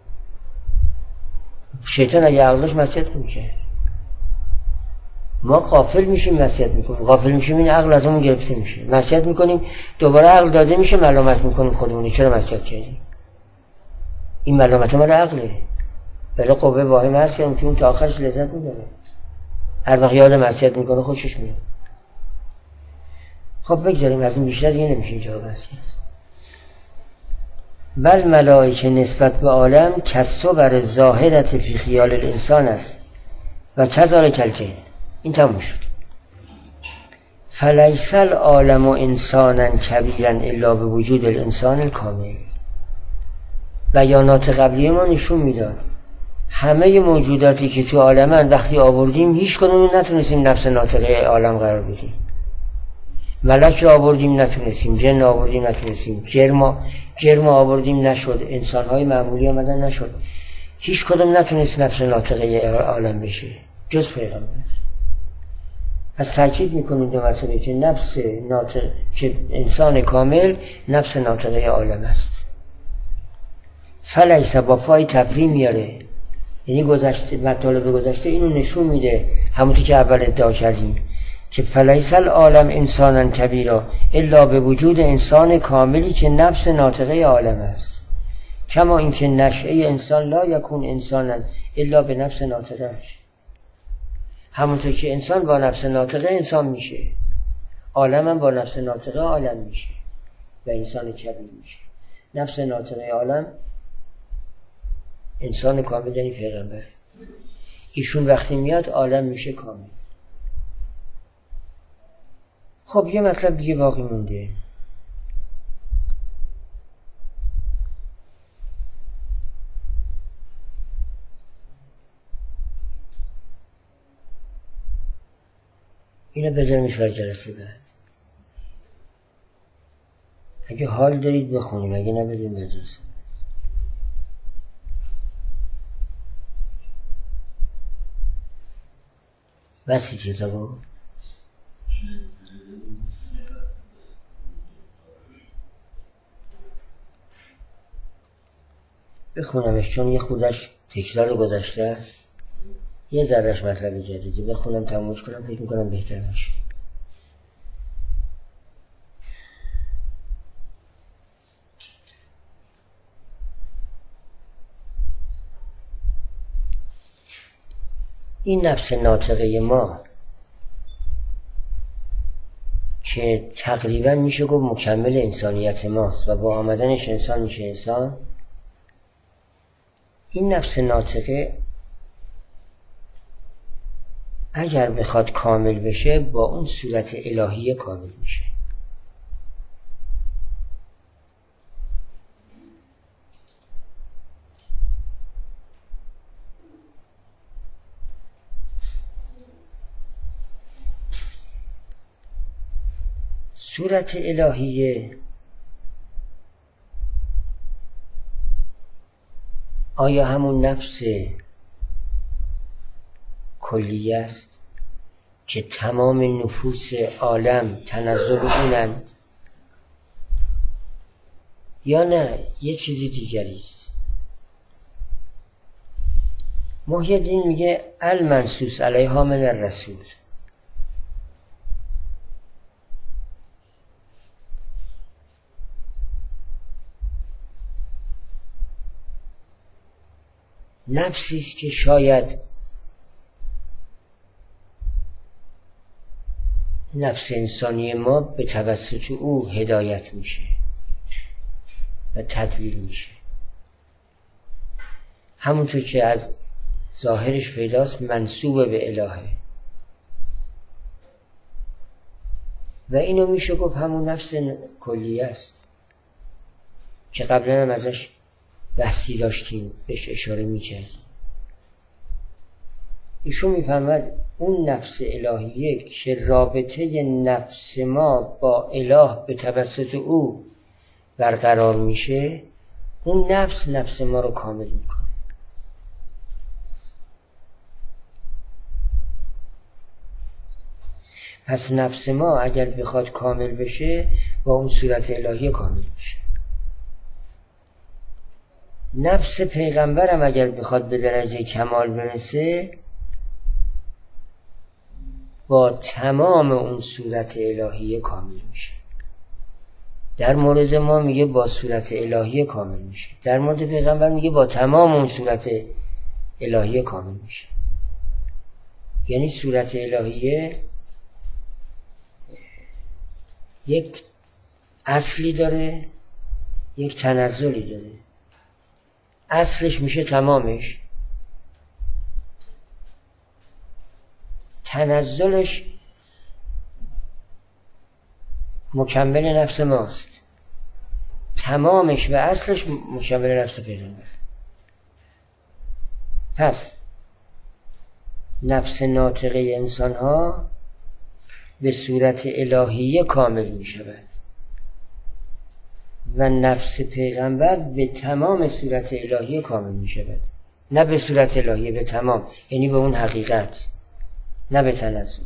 شیطان اگه عقلش معصیت نمیکرد، ما غافل میشیم معصیت میکنیم، غافل میشیم این عقل از اون گرفته میشه، معصیت میکنیم، دوباره عقل داده میشه، ملامت میکنیم خودمون چرا معصیت کردیم. این ملامت مال عقله، ولی قوه واهمه هست که اون تا آخرش لذت میبره. هر وقت یاد معصیت میکنه خوشش میاد. خب بگذاریم از این بیشتر دیگه نمیشه جواب معصیت. بل ملائکه نسبت به عالم کسو بر ظاهرت فی خیال الانسان است و کذالک الجن. این تموم شد. فلیس العالم انسانا کبیرا الا به وجود الانسان الکامل. بیانات قبلی ما نشون میداد همه موجوداتی که تو عالمن وقتی آوردیم هیچ کدوم نتونستیم نفس ناطقه عالم قرار بدیم. ملک رو آوردیم نتونستیم، جن آوردیم نتونستیم، جرم جرم آوردیم نشد، انسان‌های معمولی آمدن نشد. هیچ کدوم نتونست نفس ناطقه عالم بشه جز پیغمبر. پس تاکید میکنیم دو مرتبه که نفس ناطق که انسان کامل نفس ناطقه عالم است. فلیس با فای تفریع میاره، یعنی گذشته مطالب گذشته اینو نشون میده، همونطور که اول ادعا کردیم که فلیس العالم انسانا کبیرا الا به وجود انسان کاملی که نفس ناطقه عالم است. کما اینکه نشأه انسان لا یکون انسانا الا به نفس ناطقهش. همونطور که انسان با نفس ناطقه انسان میشه، عالم هم با نفس ناطقه عالم میشه و انسان کبیر میشه. نفس ناطقه عالم انسان کامل یعنی پیغمبر. ایشون وقتی میاد عالم میشه کامل. خب یه مطلب دیگه باقی مونده. اینو بذاریمش برای جلسه بعد. اگه حال دارید بخونیم، اگه نبودیم به جلسه بسی کتابو بخونمش، چون یه خودش تکرار گذشته است، یه ذرهش مطلب جدیدی. بخونم تمومش کنم، فکر میکنم بهتر میشه. این نفس ناطقه ما که تقریبا میشه گفت مکمل انسانیت ماست و با آمدنش انسان میشه انسان، این نفس ناطقه اگر بخواد کامل بشه با اون صورت الهی کامل میشه. صورت الهیه آیا همون نفس کلی است که تمام نفوس عالم تنزل اونند، یا نه یه چیزی دیگری است؟ محی الدین میگه المنصوص علیها من الرسول، نفسی است که شاید نفس انسانی ما به توسط او هدایت میشه و تدویر میشه. همونطور که از ظاهرش پیداست منسوب به الهه و اینو میشه گفت همون نفس کلی است که قبلا هم ازش بحثی داشتیم، بهش اشاره میکردیم. ایشون میفهمد اون نفس الهیه که رابطه نفس ما با اله به توسط او برقرار میشه، اون نفس نفس ما رو کامل میکنه. پس نفس ما اگر بخواد کامل بشه با اون صورت الهی کامل میشه. نفس پیغمبرم اگر بخواد به درجه کمال برسه با تمام اون صورت الهی کامل میشه. در مورد ما میگه با صورت الهی کامل میشه، در مورد پیغمبر میگه با تمام اون صورت الهی کامل میشه. یعنی صورت الهی یک اصلی داره، یک تنزلی داره. اصلش میشه تمامش، تنزلش مکمل نفس ماست، تمامش و اصلش مکمل نفس پیغمبر. پس نفس ناطقه انسان ها به صورت الهیه کامل می شود و نفس پیغمبر به تمام صورت الهیه کامل می شود. نه به صورت الهیه، به تمام، یعنی به اون حقیقت، نه به تنزل.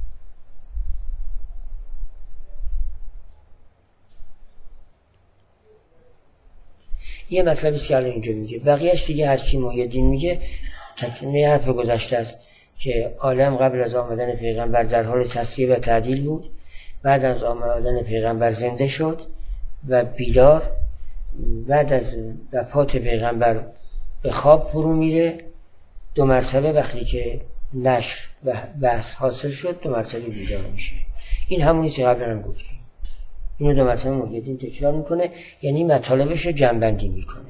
یه مطلبی است که الان اینجا میگه، بقیهش دیگه هر چی محی الدین میگه تطمیه حرف گذشته است که عالم قبل از آمدن پیغمبر در حال تصفیه و تعدیل بود، بعد از آمدن پیغمبر زنده شد و بیدار، بعد از وفات پیغمبر به خواب فرو میره، دو مرتبه وقتی که نشر و بحث حاصل شد دو مرتبه بیدار میشه. این همونی که قبلا هم گفتیم. اینو دو مرتبه محی الدین تکرار میکنه، یعنی مطالبش رو جمع‌بندی میکنه.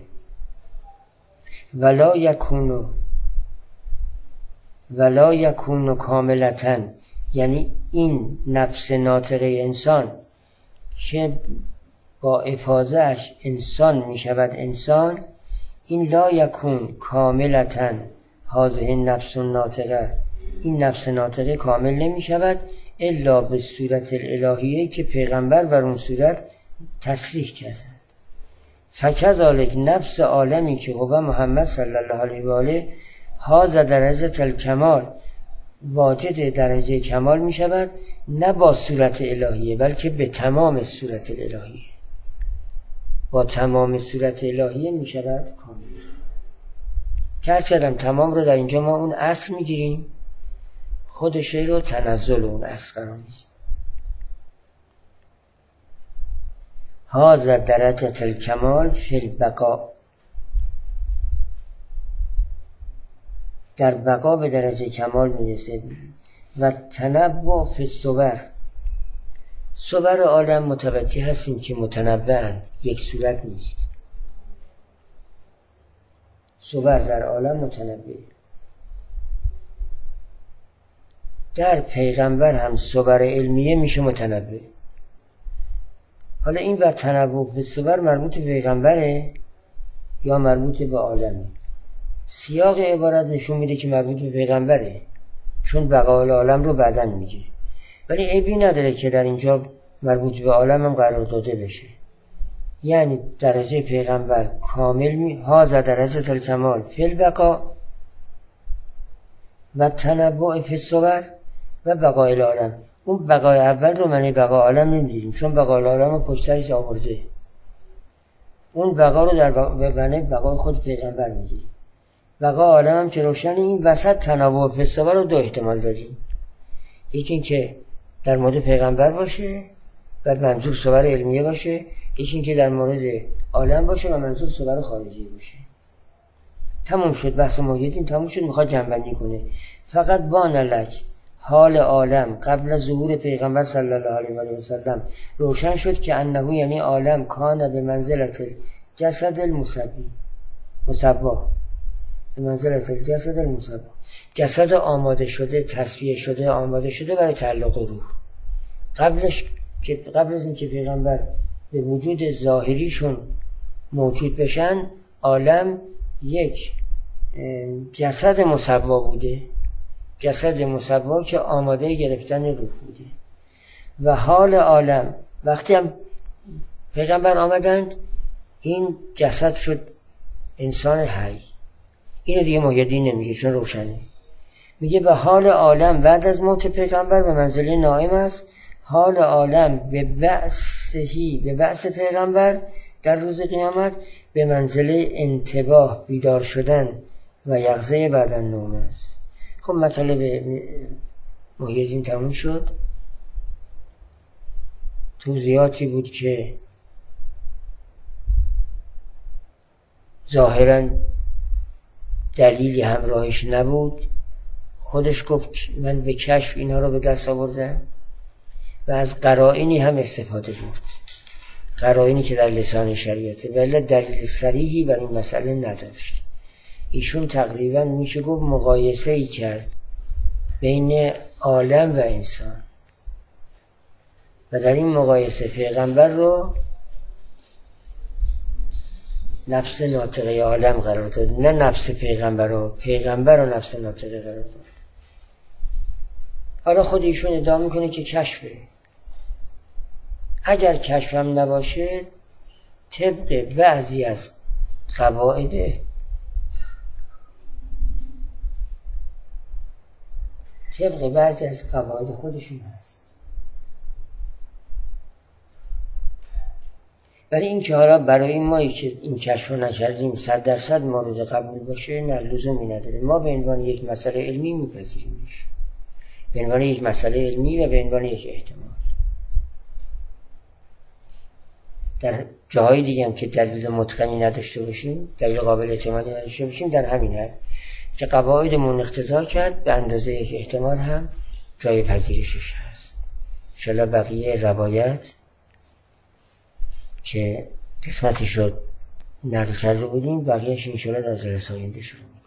ولا یکونو ولا یکونو کاملتن، یعنی این نفس ناطقه انسان که با افاضه‌اش انسان میشود انسان، این لا یکون کاملتن هذه النفس الناطقه، این نفس ناطقه کامل نمی شود الا به صورت الالهیه که پیغمبر بر اون صورت تصریح کردند. فکذالک نفس عالمی که هو محمد صلی الله علیه و آله هاذا درجه الکمال واجد درجه کمال می شود، نه با صورت الهیه بلکه به تمام صورت الهیه. با تمام صورت الهیه می شود کامل. که چرا تمام رو در اینجا ما اون اصل می گیریم، خود شی رو تنزل اون اصل قرار میدیم. هاذا درجه الکمال فی البقاء، در بقا به درجه کمال میرسه. و تنبع فی الصور، صور عالم متوجه هستیم که متنبعند، یک صورت نیست. صور در عالم متنبع. در پیغمبر هم صور علمیه میشه متنبع. حالا این و تنبع فی الصور مربوط به پیغمبره یا مربوط به عالمه؟ سیاق عبارت نشون میده که مربوط به پیغمبره، چون بقای عالم رو بعدن میگه. ولی عیبی نداره که در اینجا مربوط به عالم هم قرار داده بشه. یعنی درجه پیغمبر کامل می هاذا درجه الکمال فی البقاء و تنبع فی الصور و بقای العالم. اون بقای اول رو معنی بقای عالم نمیدیم، چون بقای العالم رو پشت سرش آورده. اون بقا رو در معنی بقای خود پیغمبر میگیم. بقای عالم هم که روشن. این وسط تنوع فی الصور رو دو احتمال داریم، یکی این که در مورد پیغمبر باشه و منظور صور علمیه باشه، یکی این که در مورد عالم باشه و منظور صور خارجی باشه. تموم شد بحث محیدین، تموم شد. میخواد جنبندی کنه. فقط بان لک حال عالم قبل از ظهور پیغمبر صلی الله علیه و سلم روشن شد که انه یعنی عالم کان به منزلت جسد المصبی مصبا به منزلت جسد المصبا، جسد آماده شده، تصفیه شده، آماده شده برای تعلق روح. قبلش که قبل از اینکه پیغمبر به وجود ظاهریشون موجود بشن، عالم یک جسد مصبا بوده، جسد مصبا که آماده گرفتن روح بوده. و حال عالم وقتی هم پیغمبر آمدند، این جسد شد انسان حی. اینو دیگه محیدین نمیگه چون روشنه. میگه به حال عالم بعد از موت پیغمبر به منزله نائم است. حال عالم به بعثهی به بعث پیغمبر در روز قیامت به منزله انتباه بیدار شدن و یقظه بعد از نوم است. خب مطالب محیدین تموم شد. توضیحاتی بود که ظاهراً دلیلی همراهش نبود. خودش گفت من به کشف اینا رو به دست آوردم و از قرائنی هم استفاده بود، قرائنی که در لسان شریعته، ولی دلیل صریحی بر این مسئله نداشت. ایشون تقریبا میشه گفت مقایسه ای کرد بین عالم و انسان و در این مقایسه پیغمبر رو نفس ناطقه عالم قرار داد، نه نفس پیغمبر رو، پیغمبر رو نفس ناطقه قرار داد. حالا خود ایشون ادعا میکنه که کشفه. اگر کشف هم نباشه، طبق بعضی از قواعد طبق بعضی از قواعد خودشون هست. برای این که حالا برای ما که این کشف رو نکردیم صد درصد مورد قبول باشه، نه لزومی نداره. ما به عنوان یک مسئله علمی میپذیریمش، به عنوان یک مسئله علمی و به عنوان یک احتمال. در جاهای دیگه هم که دلیل متقنی نداشته باشیم، دلیل قابل اعتمادی نداشته باشیم، در همین حد که قواعدمون اقتضا کرد به اندازه یک احتمال هم جای پذیرشش هست. انشاءالله بقیه روایت که قسمتش رو نقل کرده بودیم، بقیهش انشاءالله در جلسه آینده شروع می‌کنیم.